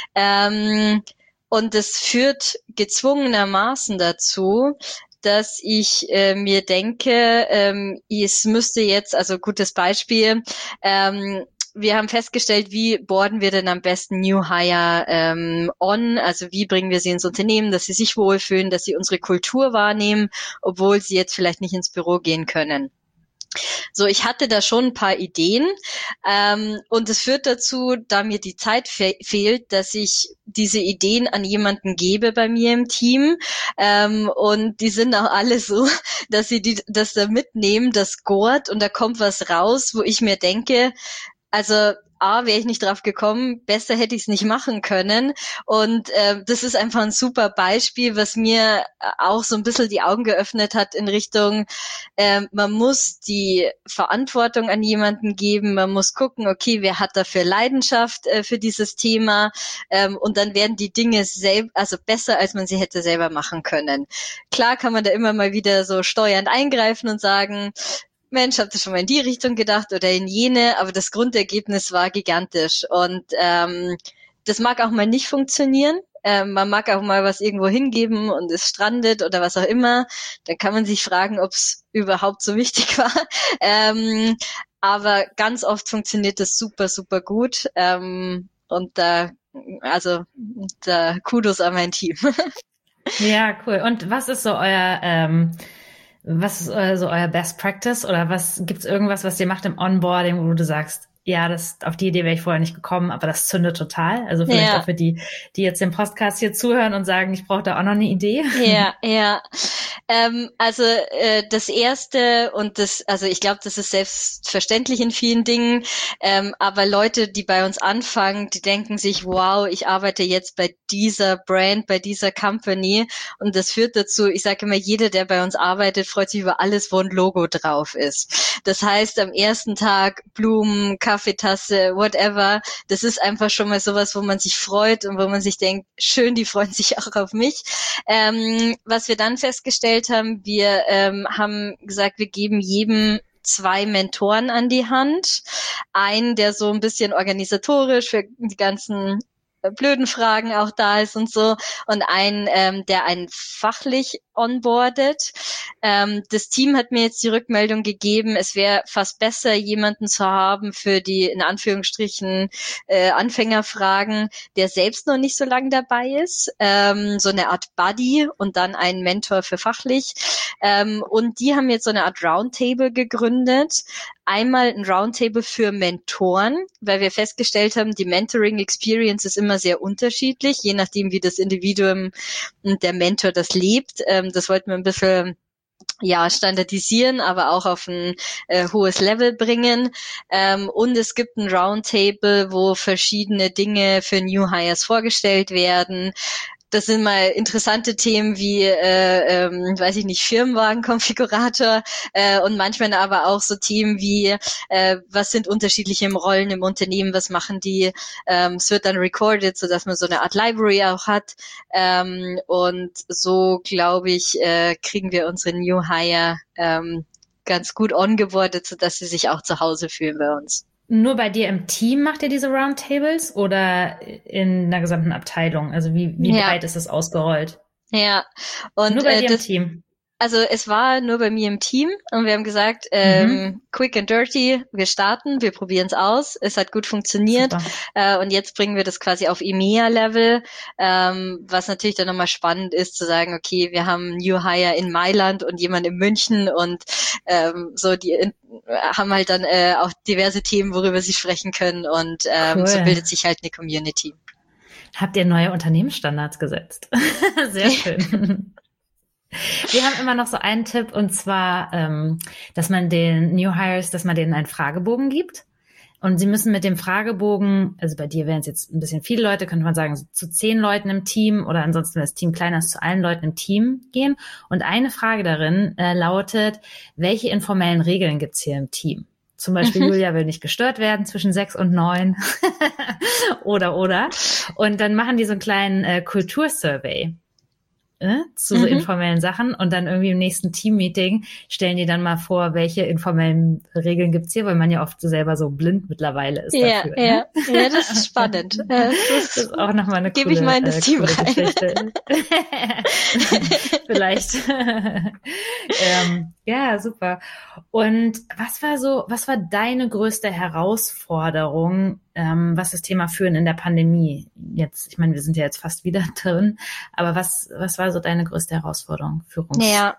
Ähm, und das führt gezwungenermaßen dazu, dass ich äh, mir denke, ähm, es müsste jetzt, also gutes Beispiel, ähm, wir haben festgestellt, wie boarden wir denn am besten New Hire ähm, on, also wie bringen wir sie ins Unternehmen, dass sie sich wohlfühlen, dass sie unsere Kultur wahrnehmen, obwohl sie jetzt vielleicht nicht ins Büro gehen können. So, ich hatte da schon ein paar Ideen ähm, und es führt dazu, da mir die Zeit fe- fehlt, dass ich diese Ideen an jemanden gebe bei mir im Team ähm, und die sind auch alle so, dass sie die, das da mitnehmen, das scoret und da kommt was raus, wo ich mir denke, also A, wäre ich nicht drauf gekommen, besser hätte ich es nicht machen können. Und äh, das ist einfach ein super Beispiel, was mir auch so ein bisschen die Augen geöffnet hat in Richtung, äh, man muss die Verantwortung an jemanden geben, man muss gucken, okay, wer hat dafür Leidenschaft äh, für dieses Thema ähm, und dann werden die Dinge selber, also besser, als man sie hätte selber machen können. Klar kann man da immer mal wieder so steuernd eingreifen und sagen, Mensch, habt ihr schon mal in die Richtung gedacht oder in jene, aber das Grundergebnis war gigantisch und ähm, das mag auch mal nicht funktionieren. Ähm, man mag auch mal was irgendwo hingeben und es strandet oder was auch immer. Dann kann man sich fragen, ob es überhaupt so wichtig war. Ähm, aber ganz oft funktioniert das super, super gut ähm, und da also da Kudos an mein Team. Ja, cool. Und was ist so euer, ähm, was ist euer, so euer Best Practice oder was gibt's irgendwas, was ihr macht im Onboarding, wo du sagst, ja, das, auf die Idee wäre ich vorher nicht gekommen, aber das zündet total. Also vielleicht ja. auch für die, die jetzt den Podcast hier zuhören und sagen, ich brauche da auch noch eine Idee. Ja, ja. Ähm, also äh, das erste und das, also ich glaube, das ist selbstverständlich in vielen Dingen, ähm, aber Leute, die bei uns anfangen, die denken sich, wow, ich arbeite jetzt bei dieser Brand, bei dieser Company und das führt dazu, ich sage immer, jeder, der bei uns arbeitet, freut sich über alles, wo ein Logo drauf ist. Das heißt, am ersten Tag Blumen, Kaffeetasse, whatever, das ist einfach schon mal sowas, wo man sich freut und wo man sich denkt, schön, die freuen sich auch auf mich. Ähm, was wir dann festgestellt haben, wir ähm, haben gesagt, wir geben jedem zwei Mentoren an die Hand. Einen, der so ein bisschen organisatorisch für die ganzen blöden Fragen auch da ist und so und einen, ähm, der einen fachlich onboardet. Ähm, das Team hat mir jetzt die Rückmeldung gegeben, es wäre fast besser, jemanden zu haben für die, in Anführungsstrichen, äh, Anfängerfragen, der selbst noch nicht so lange dabei ist. Ähm, so eine Art Buddy und dann einen Mentor für fachlich. Ähm, und die haben jetzt so eine Art Roundtable gegründet. Einmal ein Roundtable für Mentoren, weil wir festgestellt haben, die Mentoring-Experience ist immer sehr unterschiedlich, je nachdem, wie das Individuum und der Mentor das lebt. Ähm, das wollten wir ein bisschen ja standardisieren, aber auch auf ein äh, hohes Level bringen. Ähm, und es gibt ein Roundtable, wo verschiedene Dinge für New Hires vorgestellt werden. Das sind mal interessante Themen wie, äh, ähm, weiß ich nicht, Firmenwagenkonfigurator äh, und manchmal aber auch so Themen wie, äh, was sind unterschiedliche Rollen im Unternehmen, was machen die? Ähm, es wird dann recorded, so dass man so eine Art Library auch hat. Ähm, und so, glaube ich, äh, kriegen wir unsere New Hire ähm, ganz gut ongeboardet, sodass sie sich auch zu Hause fühlen bei uns. Nur bei dir im Team macht ihr diese Roundtables oder in einer gesamten Abteilung? Also wie, wie ja. breit ist es ausgerollt? Ja. Und, nur bei äh, dir das, im Team? Also es war nur bei mir im Team und wir haben gesagt, ähm, mhm. quick and dirty, wir starten, wir probieren es aus. Es hat gut funktioniert äh, und jetzt bringen wir das quasi auf E M E A-Level, ähm, was natürlich dann nochmal spannend ist, zu sagen, okay, wir haben New Hire in Mailand und jemand in München und ähm, so, die in, haben halt dann äh, auch diverse Themen, worüber sie sprechen können und ähm, cool. So bildet sich halt eine Community. Habt ihr neue Unternehmensstandards gesetzt? Sehr schön. Wir haben immer noch so einen Tipp und zwar, ähm, dass man den New Hires, dass man denen einen Fragebogen gibt und sie müssen mit dem Fragebogen, also bei dir wären es jetzt ein bisschen viele Leute, könnte man sagen, so zu zehn Leuten im Team oder ansonsten, wenn das Team kleiner ist, zu allen Leuten im Team gehen und eine Frage darin äh, lautet, welche informellen Regeln gibt's hier im Team? Zum Beispiel, mhm. Julia will nicht gestört werden zwischen sechs und neun oder, oder. Und dann machen die so einen kleinen äh, Kultursurvey zu so mhm. informellen Sachen und dann irgendwie im nächsten Teammeeting stellen die dann mal vor, welche informellen Regeln gibt's hier, weil man ja oft so selber so blind mittlerweile ist ja, dafür. Ja, ne? Ja, das ist spannend. Das ist, das ist auch nochmal eine coole, gebe ich mal in das äh, Team rein. Geschichte. Vielleicht. ähm, ja, super. Und was war so, was war deine größte Herausforderung, ähm, was das Thema Führen in der Pandemie jetzt, ich meine, wir sind ja jetzt fast wieder drin, aber was, was war so deine größte Herausforderung, Führungs- Ja.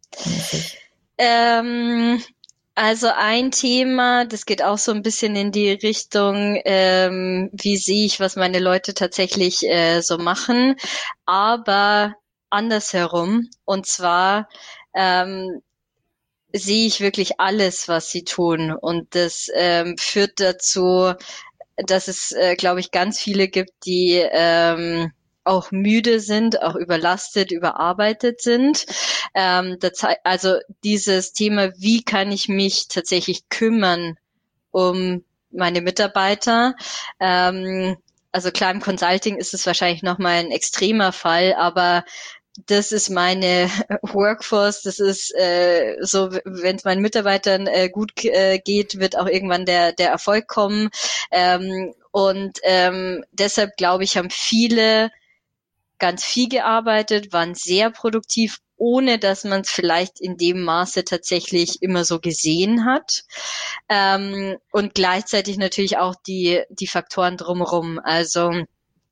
Ähm, also ein Thema, das geht auch so ein bisschen in die Richtung, ähm, wie sehe ich, was meine Leute tatsächlich äh, so machen, aber andersherum, und zwar ähm, sehe ich wirklich alles, was sie tun, und das ähm, führt dazu, dass es, äh, glaube ich, ganz viele gibt, die ähm, auch müde sind, auch überlastet, überarbeitet sind. Ähm, das, also dieses Thema, wie kann ich mich tatsächlich kümmern um meine Mitarbeiter? Ähm, also klar, im Consulting ist es wahrscheinlich nochmal ein extremer Fall, aber das ist meine Workforce, das ist äh, so, wenn es meinen Mitarbeitern äh, gut äh, geht, wird auch irgendwann der der Erfolg kommen. Ähm, und ähm, deshalb, glaube ich, haben viele ganz viel gearbeitet, waren sehr produktiv, ohne dass man es vielleicht in dem Maße tatsächlich immer so gesehen hat. Ähm, und gleichzeitig natürlich auch die die Faktoren drumherum. Also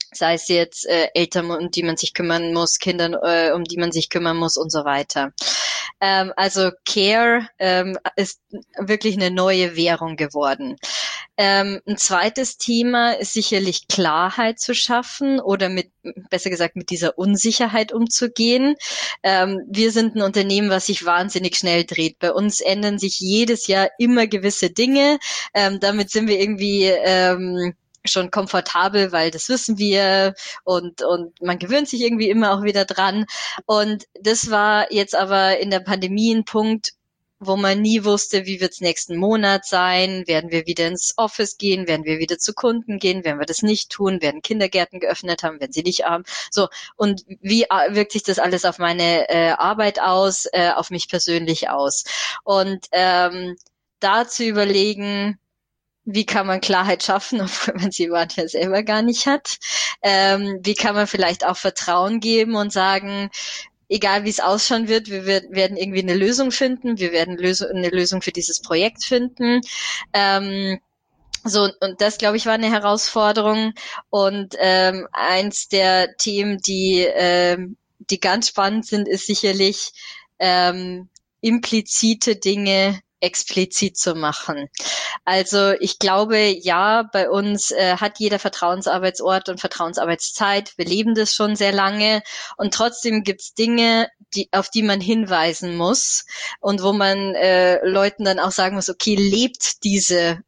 sei es jetzt äh, Eltern, um die man sich kümmern muss, Kinder, äh, um die man sich kümmern muss und so weiter. Ähm, also Care ähm, ist wirklich eine neue Währung geworden. Ähm, ein zweites Thema ist sicherlich Klarheit zu schaffen oder mit, besser gesagt, mit dieser Unsicherheit umzugehen. Ähm, wir sind ein Unternehmen, was sich wahnsinnig schnell dreht. Bei uns ändern sich jedes Jahr immer gewisse Dinge. Ähm, damit sind wir irgendwie ähm, schon komfortabel, weil das wissen wir und und man gewöhnt sich irgendwie immer auch wieder dran. Und das war jetzt aber in der Pandemie ein Punkt, wo man nie wusste, wie wird's nächsten Monat sein, werden wir wieder ins Office gehen, werden wir wieder zu Kunden gehen, werden wir das nicht tun, werden Kindergärten geöffnet haben, werden sie nicht haben. So, und wie wirkt sich das alles auf meine äh, Arbeit aus, äh, auf mich persönlich aus? Und ähm, da zu überlegen, wie kann man Klarheit schaffen, obwohl man sie manchmal selber gar nicht hat? Ähm, wie kann man vielleicht auch Vertrauen geben und sagen, egal wie es ausschauen wird, wir werden irgendwie eine Lösung finden, wir werden eine Lösung für dieses Projekt finden. Ähm, so, und das, glaube ich, war eine Herausforderung. Und ähm, eins der Themen, die, ähm, die ganz spannend sind, ist sicherlich ähm, implizite Dinge explizit zu machen. Also ich glaube, ja, bei uns äh, hat jeder Vertrauensarbeitsort und Vertrauensarbeitszeit. Wir leben das schon sehr lange und trotzdem gibt's Dinge, die, auf die man hinweisen muss und wo man äh, Leuten dann auch sagen muss, okay, lebt diese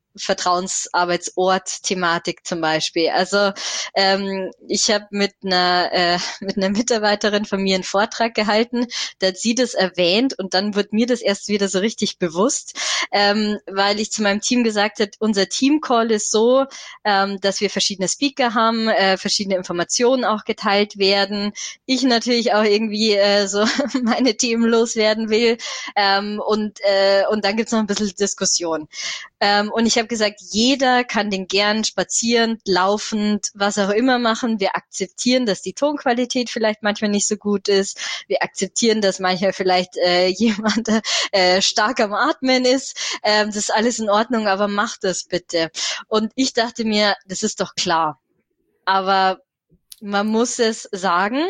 Vertrauensarbeitsort-Thematik zum Beispiel. Also ähm, ich habe mit einer äh, mit einer Mitarbeiterin von mir einen Vortrag gehalten, da hat sie das erwähnt und dann wird mir das erst wieder so richtig bewusst, ähm, weil ich zu meinem Team gesagt habe, unser Team-Call ist so, ähm, dass wir verschiedene Speaker haben, äh, verschiedene Informationen auch geteilt werden. Ich natürlich auch irgendwie äh, so meine Themen loswerden will ähm, und äh, und dann gibt's noch ein bisschen Diskussion. Ähm, und ich habe gesagt, jeder kann den gern spazierend, laufend, was auch immer machen. Wir akzeptieren, dass die Tonqualität vielleicht manchmal nicht so gut ist. Wir akzeptieren, dass manchmal vielleicht äh, jemand äh, stark am Atmen ist. Ähm, das ist alles in Ordnung, aber macht das bitte. Und ich dachte mir, das ist doch klar. Aber man muss es sagen.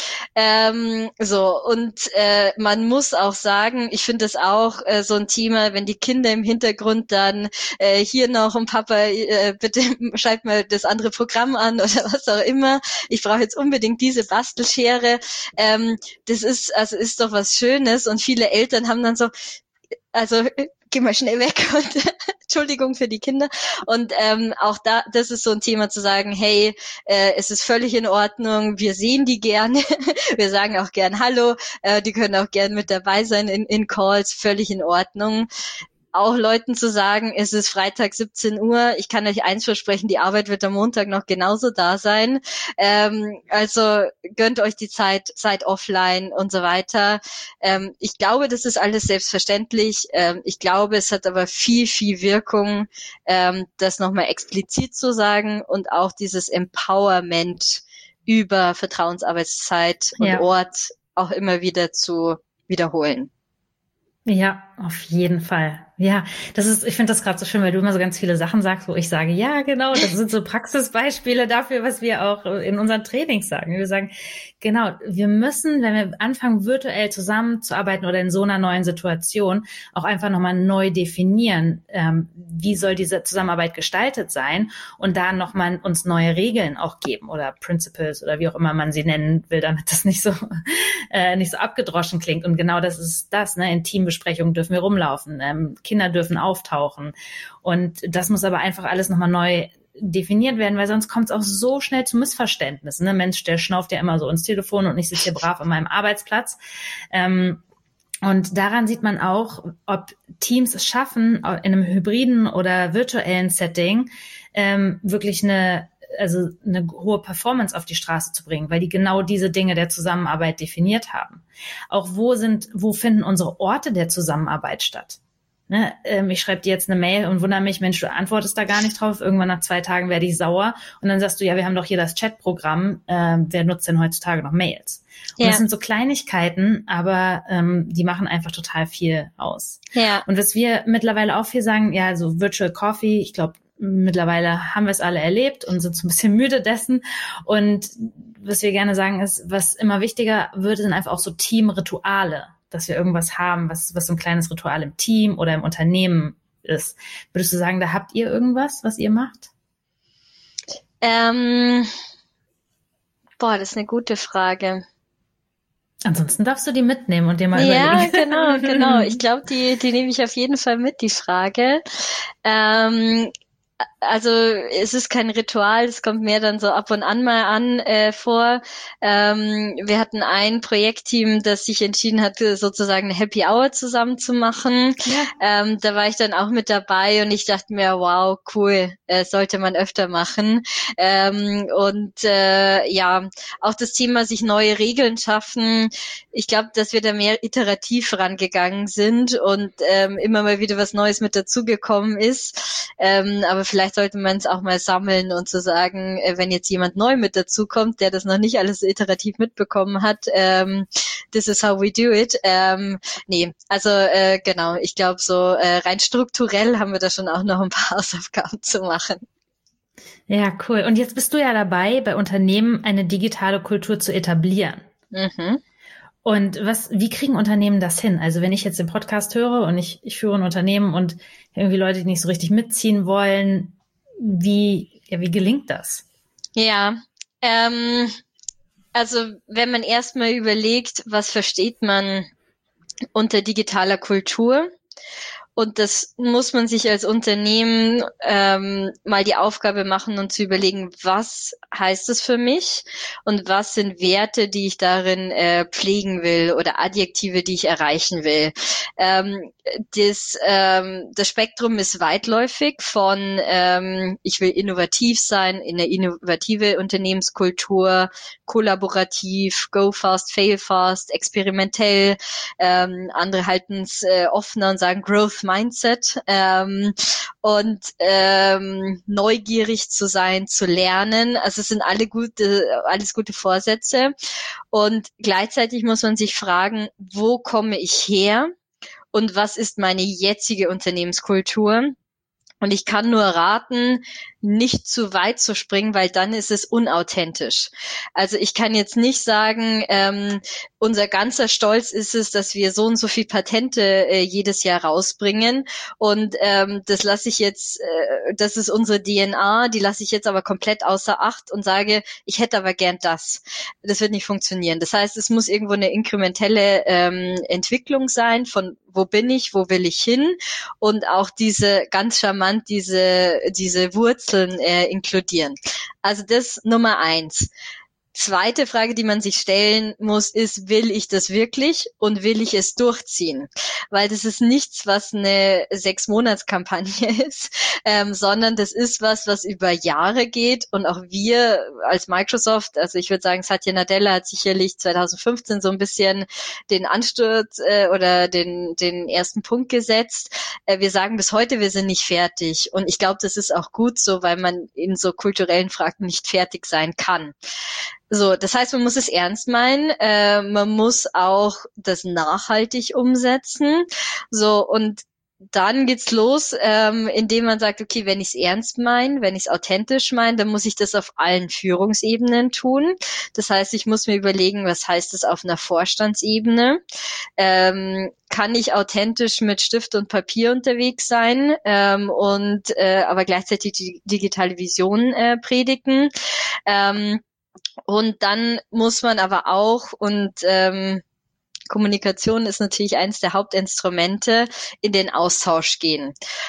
Ähm, so, und äh, man muss auch sagen, ich finde das auch äh, so ein Thema, wenn die Kinder im Hintergrund dann äh, hier noch und Papa, äh, bitte schalt mal das andere Programm an oder was auch immer. Ich brauche jetzt unbedingt diese Bastelschere. Ähm, das ist, also ist doch was Schönes und viele Eltern haben dann so, also geh mal schnell weg und Entschuldigung für die Kinder. Und ähm, auch da, das ist so ein Thema zu sagen, hey, äh, es ist völlig in Ordnung, wir sehen die gerne, wir sagen auch gern Hallo, äh, die können auch gern mit dabei sein in, in Calls, völlig in Ordnung. Auch Leuten zu sagen, es ist Freitag siebzehn Uhr, ich kann euch eins versprechen, die Arbeit wird am Montag noch genauso da sein. Ähm, also gönnt euch die Zeit, seid offline und so weiter. Ähm, ich glaube, das ist alles selbstverständlich. Ähm, ich glaube, es hat aber viel, viel Wirkung, ähm, das nochmal explizit zu sagen und auch dieses Empowerment über Vertrauensarbeitszeit und ja. Ort auch immer wieder zu wiederholen. Ja, auf jeden Fall. Ja, das ist, ich finde das gerade so schön, weil du immer so ganz viele Sachen sagst, wo ich sage, ja, genau, das sind so Praxisbeispiele dafür, was wir auch in unseren Trainings sagen. Wir sagen, genau, wir müssen, wenn wir anfangen, virtuell zusammenzuarbeiten oder in so einer neuen Situation, auch einfach nochmal neu definieren, ähm, wie soll diese Zusammenarbeit gestaltet sein und da nochmal uns neue Regeln auch geben oder Principles oder wie auch immer man sie nennen will, damit das nicht so, äh, nicht so abgedroschen klingt. Und genau das ist das, ne, in Teambesprechungen dürfen wir rumlaufen, ähm, Kinder dürfen auftauchen. Und das muss aber einfach alles nochmal neu definiert werden, weil sonst kommt es auch so schnell zu Missverständnissen. Ne? Mensch, der schnauft ja immer so ins Telefon und ich sitze hier brav an meinem Arbeitsplatz. Ähm, und daran sieht man auch, ob Teams es schaffen, in einem hybriden oder virtuellen Setting ähm, wirklich eine also eine hohe Performance auf die Straße zu bringen, weil die genau diese Dinge der Zusammenarbeit definiert haben. Auch wo sind, wo finden unsere Orte der Zusammenarbeit statt? Ne, ähm, ich schreibe dir jetzt eine Mail und wundere mich, Mensch, du antwortest da gar nicht drauf. Irgendwann nach zwei Tagen werde ich sauer und dann sagst du, ja, wir haben doch hier das Chatprogramm. Ähm, wer nutzt denn heutzutage noch Mails? Und ja. Das sind so Kleinigkeiten, aber ähm, die machen einfach total viel aus. Ja. Und was wir mittlerweile auch viel sagen, ja, so Virtual Coffee, ich glaube, mittlerweile haben wir es alle erlebt und sind so ein bisschen müde dessen. Und was wir gerne sagen ist, was immer wichtiger wird, sind einfach auch so Teamrituale, dass wir irgendwas haben, was, was so ein kleines Ritual im Team oder im Unternehmen ist. Würdest du sagen, da habt ihr irgendwas, was ihr macht? Ähm, boah, das ist eine gute Frage. Ansonsten darfst du die mitnehmen und dir mal ja, überlegen. Ja, genau, genau. Ich glaube, die, die nehme ich auf jeden Fall mit, die Frage. Ähm, Also es ist kein Ritual, es kommt mehr dann so ab und an mal an äh, vor. Ähm, wir hatten ein Projektteam, das sich entschieden hatte, sozusagen eine Happy Hour zusammen zu machen. Ja. Ähm, da war ich dann auch mit dabei und ich dachte mir, wow, cool, äh, sollte man öfter machen. Ähm, und äh, ja, auch das Thema sich neue Regeln schaffen. Ich glaube, dass wir da mehr iterativ rangegangen sind und ähm, immer mal wieder was Neues mit dazugekommen ist. Ähm, aber vielleicht sollte man es auch mal sammeln und zu sagen, äh, wenn jetzt jemand neu mit dazukommt, der das noch nicht alles so iterativ mitbekommen hat, ähm, this is how we do it. Ähm, nee, also äh, genau, ich glaube so äh, rein strukturell haben wir da schon auch noch ein paar Hausaufgaben zu machen. Ja, cool. Und jetzt bist du ja dabei, bei Unternehmen eine digitale Kultur zu etablieren. Mhm. Und was, wie kriegen Unternehmen das hin? Also wenn ich jetzt den Podcast höre und ich, ich führe ein Unternehmen und irgendwie Leute, die nicht so richtig mitziehen wollen, wie, ja, wie gelingt das? Ja, ähm, also wenn man erstmal überlegt, was versteht man unter digitaler Kultur? Und das muss man sich als Unternehmen ähm, mal die Aufgabe machen und zu überlegen, was heißt es für mich und was sind Werte, die ich darin äh, pflegen will oder Adjektive, die ich erreichen will. Ähm, das, ähm, das Spektrum ist weitläufig von ähm, ich will innovativ sein, in eine innovative Unternehmenskultur, kollaborativ, go fast, fail fast, experimentell. Ähm, andere halten es äh, offener und sagen Growth Mindset ähm, und ähm, neugierig zu sein, zu lernen. Also es sind alle gute, alles gute Vorsätze. Und gleichzeitig muss man sich fragen, wo komme ich her und was ist meine jetzige Unternehmenskultur? Und ich kann nur raten, nicht zu weit zu springen, weil dann ist es unauthentisch. Also ich kann jetzt nicht sagen, ähm, unser ganzer Stolz ist es, dass wir so und so viel Patente äh, jedes Jahr rausbringen und ähm, das lasse ich jetzt, äh, das ist unsere D N A, die lasse ich jetzt aber komplett außer Acht und sage, ich hätte aber gern das. Das wird nicht funktionieren. Das heißt, es muss irgendwo eine inkrementelle ähm, Entwicklung sein von wo bin ich, wo will ich hin und auch diese ganz charmant diese diese Wurzeln äh, inkludieren. Also das Nummer eins. Zweite Frage, die man sich stellen muss, ist, will ich das wirklich und will ich es durchziehen? Weil das ist nichts, was eine Sechs-Monats-Kampagne ist, ähm, sondern das ist was, was über Jahre geht und auch wir als Microsoft, also ich würde sagen, Satya Nadella hat sicherlich zwanzig fünfzehn so ein bisschen den Ansturz äh, oder den, den ersten Punkt gesetzt. Äh, wir sagen bis heute, wir sind nicht fertig und ich glaube, das ist auch gut so, weil man in so kulturellen Fragen nicht fertig sein kann. So, das heißt, man muss es ernst meinen, äh, man muss auch das nachhaltig umsetzen. So, und dann geht's los, ähm, indem man sagt, okay, wenn ich es ernst meine, wenn ich es authentisch meine, dann muss ich das auf allen Führungsebenen tun. Das heißt, ich muss mir überlegen, was heißt das auf einer Vorstandsebene? Ähm, kann ich authentisch mit Stift und Papier unterwegs sein ähm, und äh, aber gleichzeitig die digitale Vision äh, predigen? Ähm, Und dann muss man aber auch, und ähm, Kommunikation ist natürlich eines der Hauptinstrumente, in den Austausch gehen.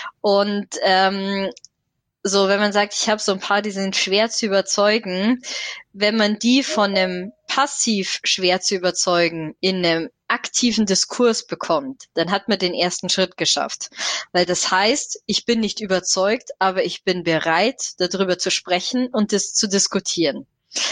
Und ähm, so, wenn man sagt, ich habe so ein paar, die sind schwer zu überzeugen, wenn man die von einem passiv schwer zu überzeugen in einem aktiven Diskurs bekommt, dann hat man den ersten Schritt geschafft. Weil das heißt, ich bin nicht überzeugt, aber ich bin bereit, darüber zu sprechen und das zu diskutieren.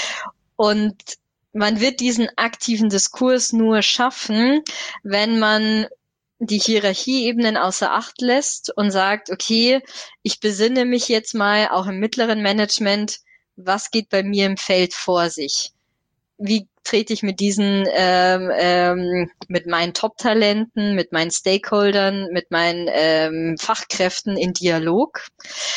Und man wird diesen aktiven Diskurs nur schaffen, wenn man die Hierarchieebenen außer Acht lässt und sagt, okay, ich besinne mich jetzt mal auch im mittleren Management, was geht bei mir im Feld vor sich? wie trete ich mit diesen, ähm, ähm, mit meinen Top-Talenten, mit meinen Stakeholdern, mit meinen ähm, Fachkräften in Dialog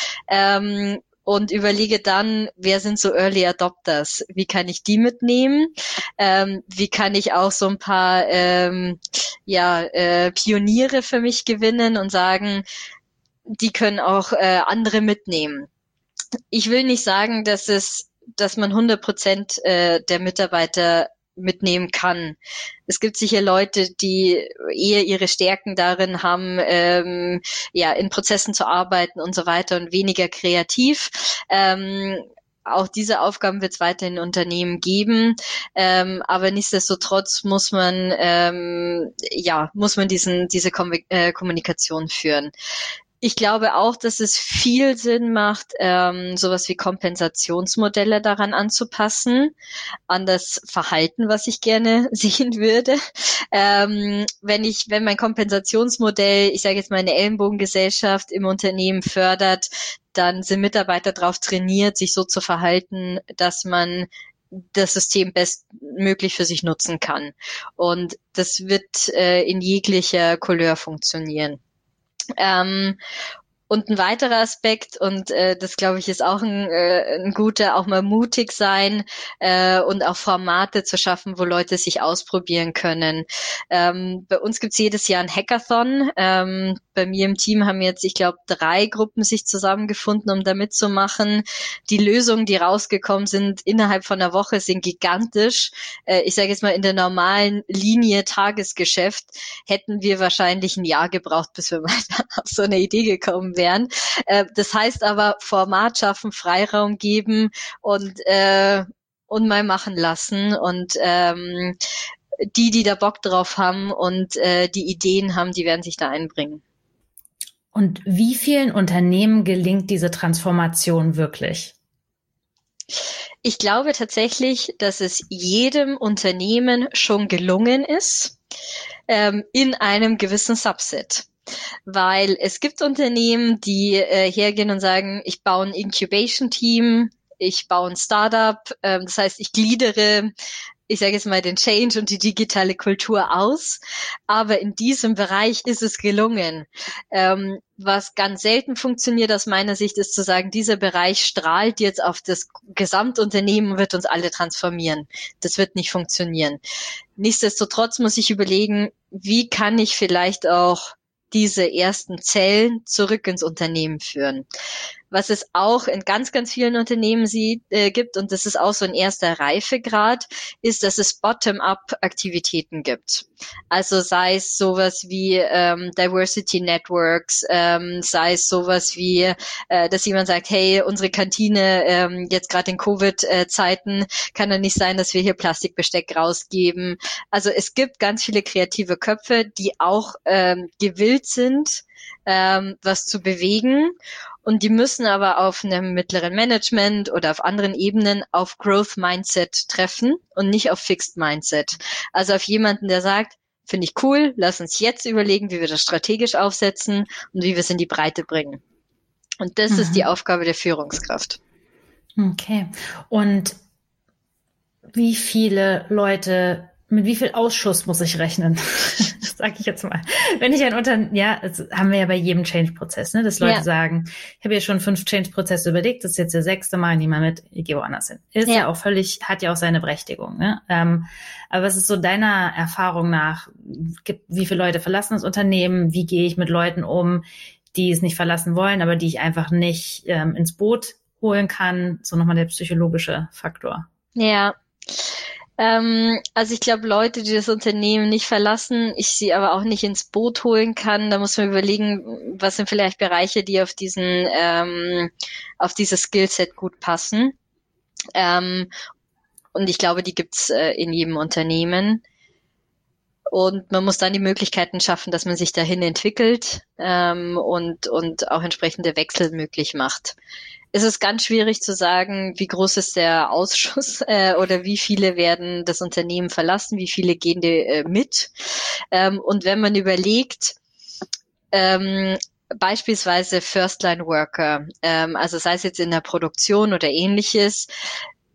ähm, und überlege dann, wer sind so Early Adopters? Wie kann ich die mitnehmen? Ähm, wie kann ich auch so ein paar ähm, ja äh, Pioniere für mich gewinnen und sagen, die können auch äh, andere mitnehmen. Ich will nicht sagen, dass es, dass man hundert Prozent äh, der Mitarbeiter mitnehmen kann. Es gibt sicher Leute, die eher ihre Stärken darin haben, ähm, ja, in Prozessen zu arbeiten und so weiter und weniger kreativ. Ähm, auch diese Aufgaben wird es weiterhin in Unternehmen geben, ähm, aber nichtsdestotrotz muss man, ähm, ja, muss man diesen diese Kom- äh, Kommunikation führen. Ich glaube auch, dass es viel Sinn macht, ähm, sowas wie Kompensationsmodelle daran anzupassen, an das Verhalten, was ich gerne sehen würde. Ähm, wenn ich, wenn mein Kompensationsmodell, ich sage jetzt mal eine Ellenbogengesellschaft im Unternehmen fördert, dann sind Mitarbeiter darauf trainiert, sich so zu verhalten, dass man das System bestmöglich für sich nutzen kann. Und das wird äh, in jeglicher Couleur funktionieren. Ähm, und ein weiterer Aspekt, und äh, das glaube ich ist auch ein, äh, ein guter, auch mal mutig sein äh, und auch Formate zu schaffen, wo Leute sich ausprobieren können. Ähm, bei uns gibt's jedes Jahr ein Hackathon. Ähm, bei mir im Team haben jetzt, ich glaube, drei Gruppen sich zusammengefunden, um da mitzumachen. Die Lösungen, die rausgekommen sind innerhalb von einer Woche, sind gigantisch. Äh, ich sage jetzt mal, in der normalen Linie Tagesgeschäft hätten wir wahrscheinlich ein Jahr gebraucht, bis wir mal auf so eine Idee gekommen wären. Äh, das heißt aber, Format schaffen, Freiraum geben und äh, und mal machen lassen und ähm, die, die da Bock drauf haben und äh, die Ideen haben, die werden sich da einbringen. Und wie vielen Unternehmen gelingt diese Transformation wirklich? Ich glaube tatsächlich, dass es jedem Unternehmen schon gelungen ist, ähm, in einem gewissen Subset. Weil es gibt Unternehmen, die äh, hergehen und sagen, ich baue ein Incubation-Team, ich baue ein Startup, ähm, das heißt, ich gliedere, ich sage jetzt mal, den Change und die digitale Kultur aus. Aber in diesem Bereich ist es gelungen. Ähm, was ganz selten funktioniert aus meiner Sicht, ist zu sagen, dieser Bereich strahlt jetzt auf das Gesamtunternehmen und wird uns alle transformieren. Das wird nicht funktionieren. Nichtsdestotrotz muss ich überlegen, wie kann ich vielleicht auch diese ersten Zellen zurück ins Unternehmen führen. Was es auch in ganz, ganz vielen Unternehmen sieht, äh, gibt, und das ist auch so ein erster Reifegrad, ist, dass es Bottom-up-Aktivitäten gibt. Also sei es sowas wie ähm, Diversity Networks, ähm, sei es sowas wie, äh, dass jemand sagt, hey, unsere Kantine, ähm, jetzt gerade in Covid-Zeiten, kann ja nicht sein, dass wir hier Plastikbesteck rausgeben. Also es gibt ganz viele kreative Köpfe, die auch ähm, gewillt sind, ähm, was zu bewegen. Und die müssen aber auf einem mittleren Management oder auf anderen Ebenen auf Growth Mindset treffen und nicht auf Fixed Mindset. Also auf jemanden, der sagt, finde ich cool, lass uns jetzt überlegen, wie wir das strategisch aufsetzen und wie wir es in die Breite bringen. Und das mhm. ist die Aufgabe der Führungskraft. Okay. Und wie viele Leute, mit wie viel Ausschuss muss ich rechnen? Das sage ich jetzt mal. Wenn ich ein Unternehmen, ja, das haben wir ja bei jedem Change-Prozess, ne, dass Leute ja. sagen, ich habe ja schon fünf Change-Prozesse überlegt, das ist jetzt der sechste Mal, nimm mal mit, ich gehe woanders hin. Ist ja. ja auch völlig, hat ja auch seine Berechtigung, ne? Ähm, aber was ist so deiner Erfahrung nach, wie viele Leute verlassen das Unternehmen, wie gehe ich mit Leuten um, die es nicht verlassen wollen, aber die ich einfach nicht ähm, ins Boot holen kann, so nochmal der psychologische Faktor. Ja, ähm, also ich glaube, Leute, die das Unternehmen nicht verlassen, ich sie aber auch nicht ins Boot holen kann, da muss man überlegen, was sind vielleicht Bereiche, die auf diesen, ähm, auf dieses Skillset gut passen. Ähm, und ich glaube, die gibt's äh, in jedem Unternehmen. Und man muss dann die Möglichkeiten schaffen, dass man sich dahin entwickelt ähm, und und auch entsprechende Wechsel möglich macht. Es ist ganz schwierig zu sagen, wie groß ist der Ausschuss äh, oder wie viele werden das Unternehmen verlassen, wie viele gehen die, äh, mit. Ähm, und wenn man überlegt, ähm, beispielsweise First-Line-Worker, ähm, also sei es jetzt in der Produktion oder ähnliches,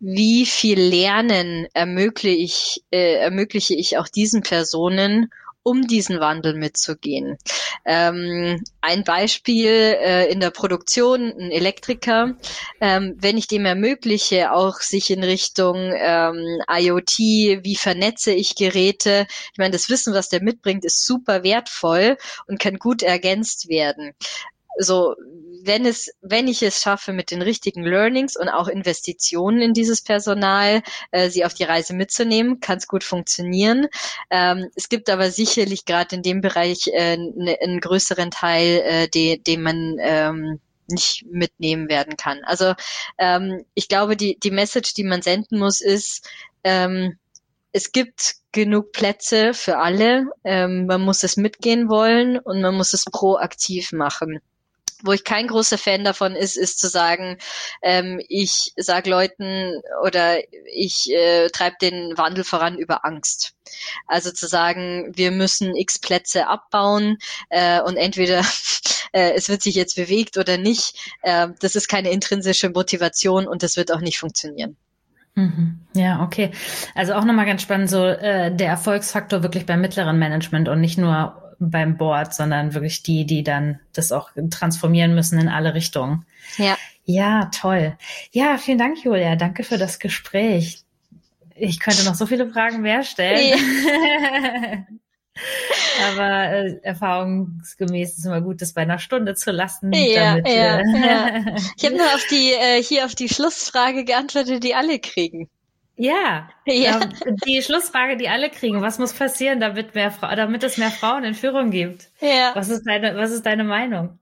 wie viel Lernen ermögliche ich, äh, ermögliche ich auch diesen Personen, um diesen Wandel mitzugehen. Ähm, ein Beispiel äh, in der Produktion, ein Elektriker, ähm, wenn ich dem ermögliche, auch sich in Richtung ähm, IoT, wie vernetze ich Geräte, ich meine, das Wissen, was der mitbringt, ist super wertvoll und kann gut ergänzt werden. So, wenn es, wenn ich es schaffe, mit den richtigen Learnings und auch Investitionen in dieses Personal, äh, sie auf die Reise mitzunehmen, kann es gut funktionieren. Ähm, es gibt aber sicherlich gerade in dem Bereich äh, ne, einen größeren Teil, äh, de, den man ähm, nicht mitnehmen werden kann. Also ähm, ich glaube, die die Message, die man senden muss, ist, ähm, es gibt genug Plätze für alle. Ähm, man muss es mitgehen wollen und man muss es proaktiv machen. Wo ich kein großer Fan davon ist, ist zu sagen, ähm, ich sage Leuten oder ich äh, treibe den Wandel voran über Angst. Also zu sagen, wir müssen x Plätze abbauen äh, und entweder äh, es wird sich jetzt bewegt oder nicht. Äh, das ist keine intrinsische Motivation und das wird auch nicht funktionieren. Mhm. Ja, okay. Also auch nochmal ganz spannend, so äh, der Erfolgsfaktor wirklich beim mittleren Management und nicht nur beim Board, sondern wirklich die, die dann das auch transformieren müssen in alle Richtungen. Ja. Ja, toll. Ja, vielen Dank, Julia. Danke für das Gespräch. Ich könnte noch so viele Fragen mehr stellen. Ja. Aber äh, erfahrungsgemäß ist es immer gut, das bei einer Stunde zu lassen. Ja, damit, ja, äh, ja. Ich habe nur auf die äh, hier auf die Schlussfrage geantwortet, die alle kriegen. Ja, ja. Die Schlussfrage, die alle kriegen. Was muss passieren, damit mehr Fra- damit es mehr Frauen in Führung gibt? Ja. Was ist deine, was ist deine Meinung?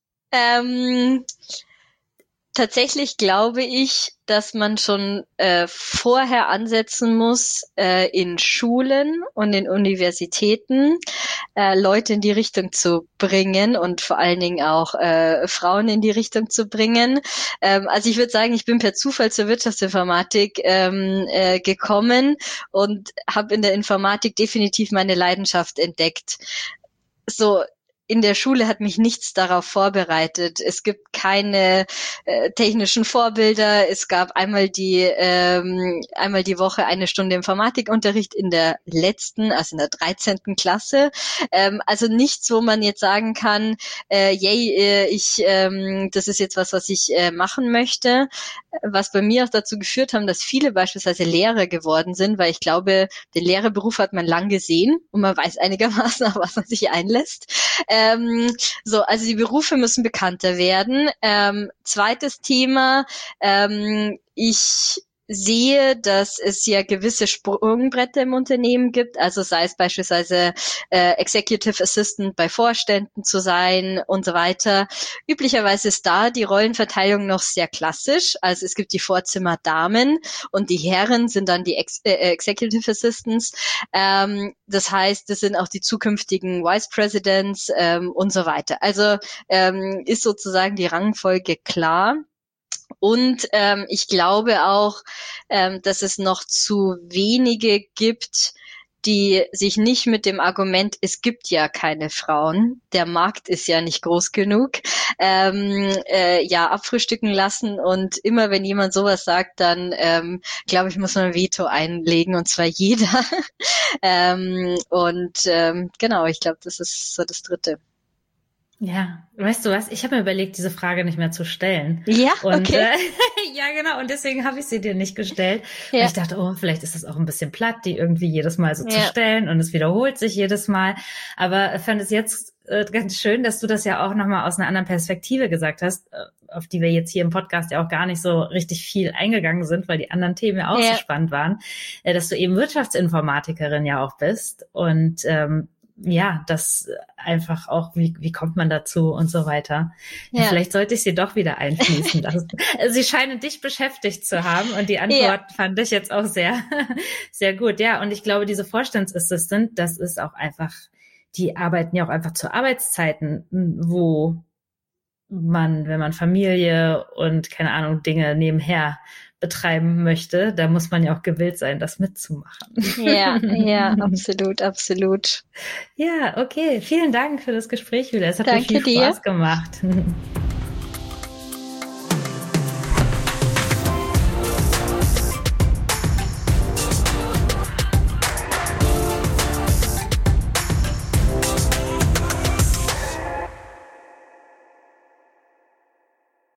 Ähm, tatsächlich glaube ich, dass man schon äh, vorher ansetzen muss, äh, in Schulen und in Universitäten äh, Leute in die Richtung zu bringen und vor allen Dingen auch äh, Frauen in die Richtung zu bringen. Ähm, also ich würde sagen, ich bin per Zufall zur Wirtschaftsinformatik ähm, äh, gekommen und habe in der Informatik definitiv meine Leidenschaft entdeckt. So, in der Schule hat mich nichts darauf vorbereitet. Es gibt keine äh, technischen Vorbilder. Es gab einmal die ähm, einmal die Woche eine Stunde Informatikunterricht in der letzten, also in der dreizehnten Klasse. Ähm, also nichts, wo man jetzt sagen kann, äh, yay, äh, ich, ähm, das ist jetzt was, was ich äh, machen möchte. Was bei mir auch dazu geführt haben, dass viele beispielsweise Lehrer geworden sind, weil ich glaube, den Lehrerberuf hat man lang gesehen und man weiß einigermaßen, auf was man sich einlässt. Ähm, so, also die Berufe müssen bekannter werden. Ähm, zweites Thema, ähm, ich sehe, dass es ja gewisse Sprungbretter im Unternehmen gibt, also sei es beispielsweise äh, Executive Assistant bei Vorständen zu sein und so weiter. Üblicherweise ist da die Rollenverteilung noch sehr klassisch, also es gibt die Vorzimmerdamen und die Herren sind dann die Ex- äh, Executive Assistants. Ähm, das heißt, das sind auch die zukünftigen Vice Presidents ähm, und so weiter. Also ähm, ist sozusagen die Rangfolge klar. Und ähm, ich glaube auch, ähm, dass es noch zu wenige gibt, die sich nicht mit dem Argument, es gibt ja keine Frauen, der Markt ist ja nicht groß genug, ähm, äh, ja, abfrühstücken lassen. Und immer wenn jemand sowas sagt, dann ähm, glaube ich, muss man ein Veto einlegen, und zwar jeder. ähm, und ähm, genau, ich glaube, das ist so das Dritte. Ja, weißt du was? Ich habe mir überlegt, diese Frage nicht mehr zu stellen. Ja, und, okay. Äh, ja, genau. Und deswegen habe ich sie dir nicht gestellt. Ja. Und ich dachte, oh, vielleicht ist das auch ein bisschen platt, die irgendwie jedes Mal so ja. zu stellen. Und es wiederholt sich jedes Mal. Aber ich fand es jetzt äh, ganz schön, dass du das ja auch nochmal aus einer anderen Perspektive gesagt hast, auf die wir jetzt hier im Podcast ja auch gar nicht so richtig viel eingegangen sind, weil die anderen Themen ja auch ja. so spannend waren, äh, dass du eben Wirtschaftsinformatikerin ja auch bist. Und ähm, ja, das einfach auch, wie, wie kommt man dazu und so weiter. Ja. Ja, vielleicht sollte ich sie doch wieder einfließen lassen. Sie scheinen dich beschäftigt zu haben und die Antwort ja. fand ich jetzt auch sehr, sehr gut. Ja, und ich glaube, diese Vorstandsassistent, das ist auch einfach, die arbeiten ja auch einfach zu Arbeitszeiten, wo man, wenn man Familie und keine Ahnung, Dinge nebenher betreiben möchte, da muss man ja auch gewillt sein, das mitzumachen. Ja, ja, absolut, absolut. Ja, okay. Vielen Dank für das Gespräch, Julia. Es hat Danke mir viel dir. Spaß gemacht.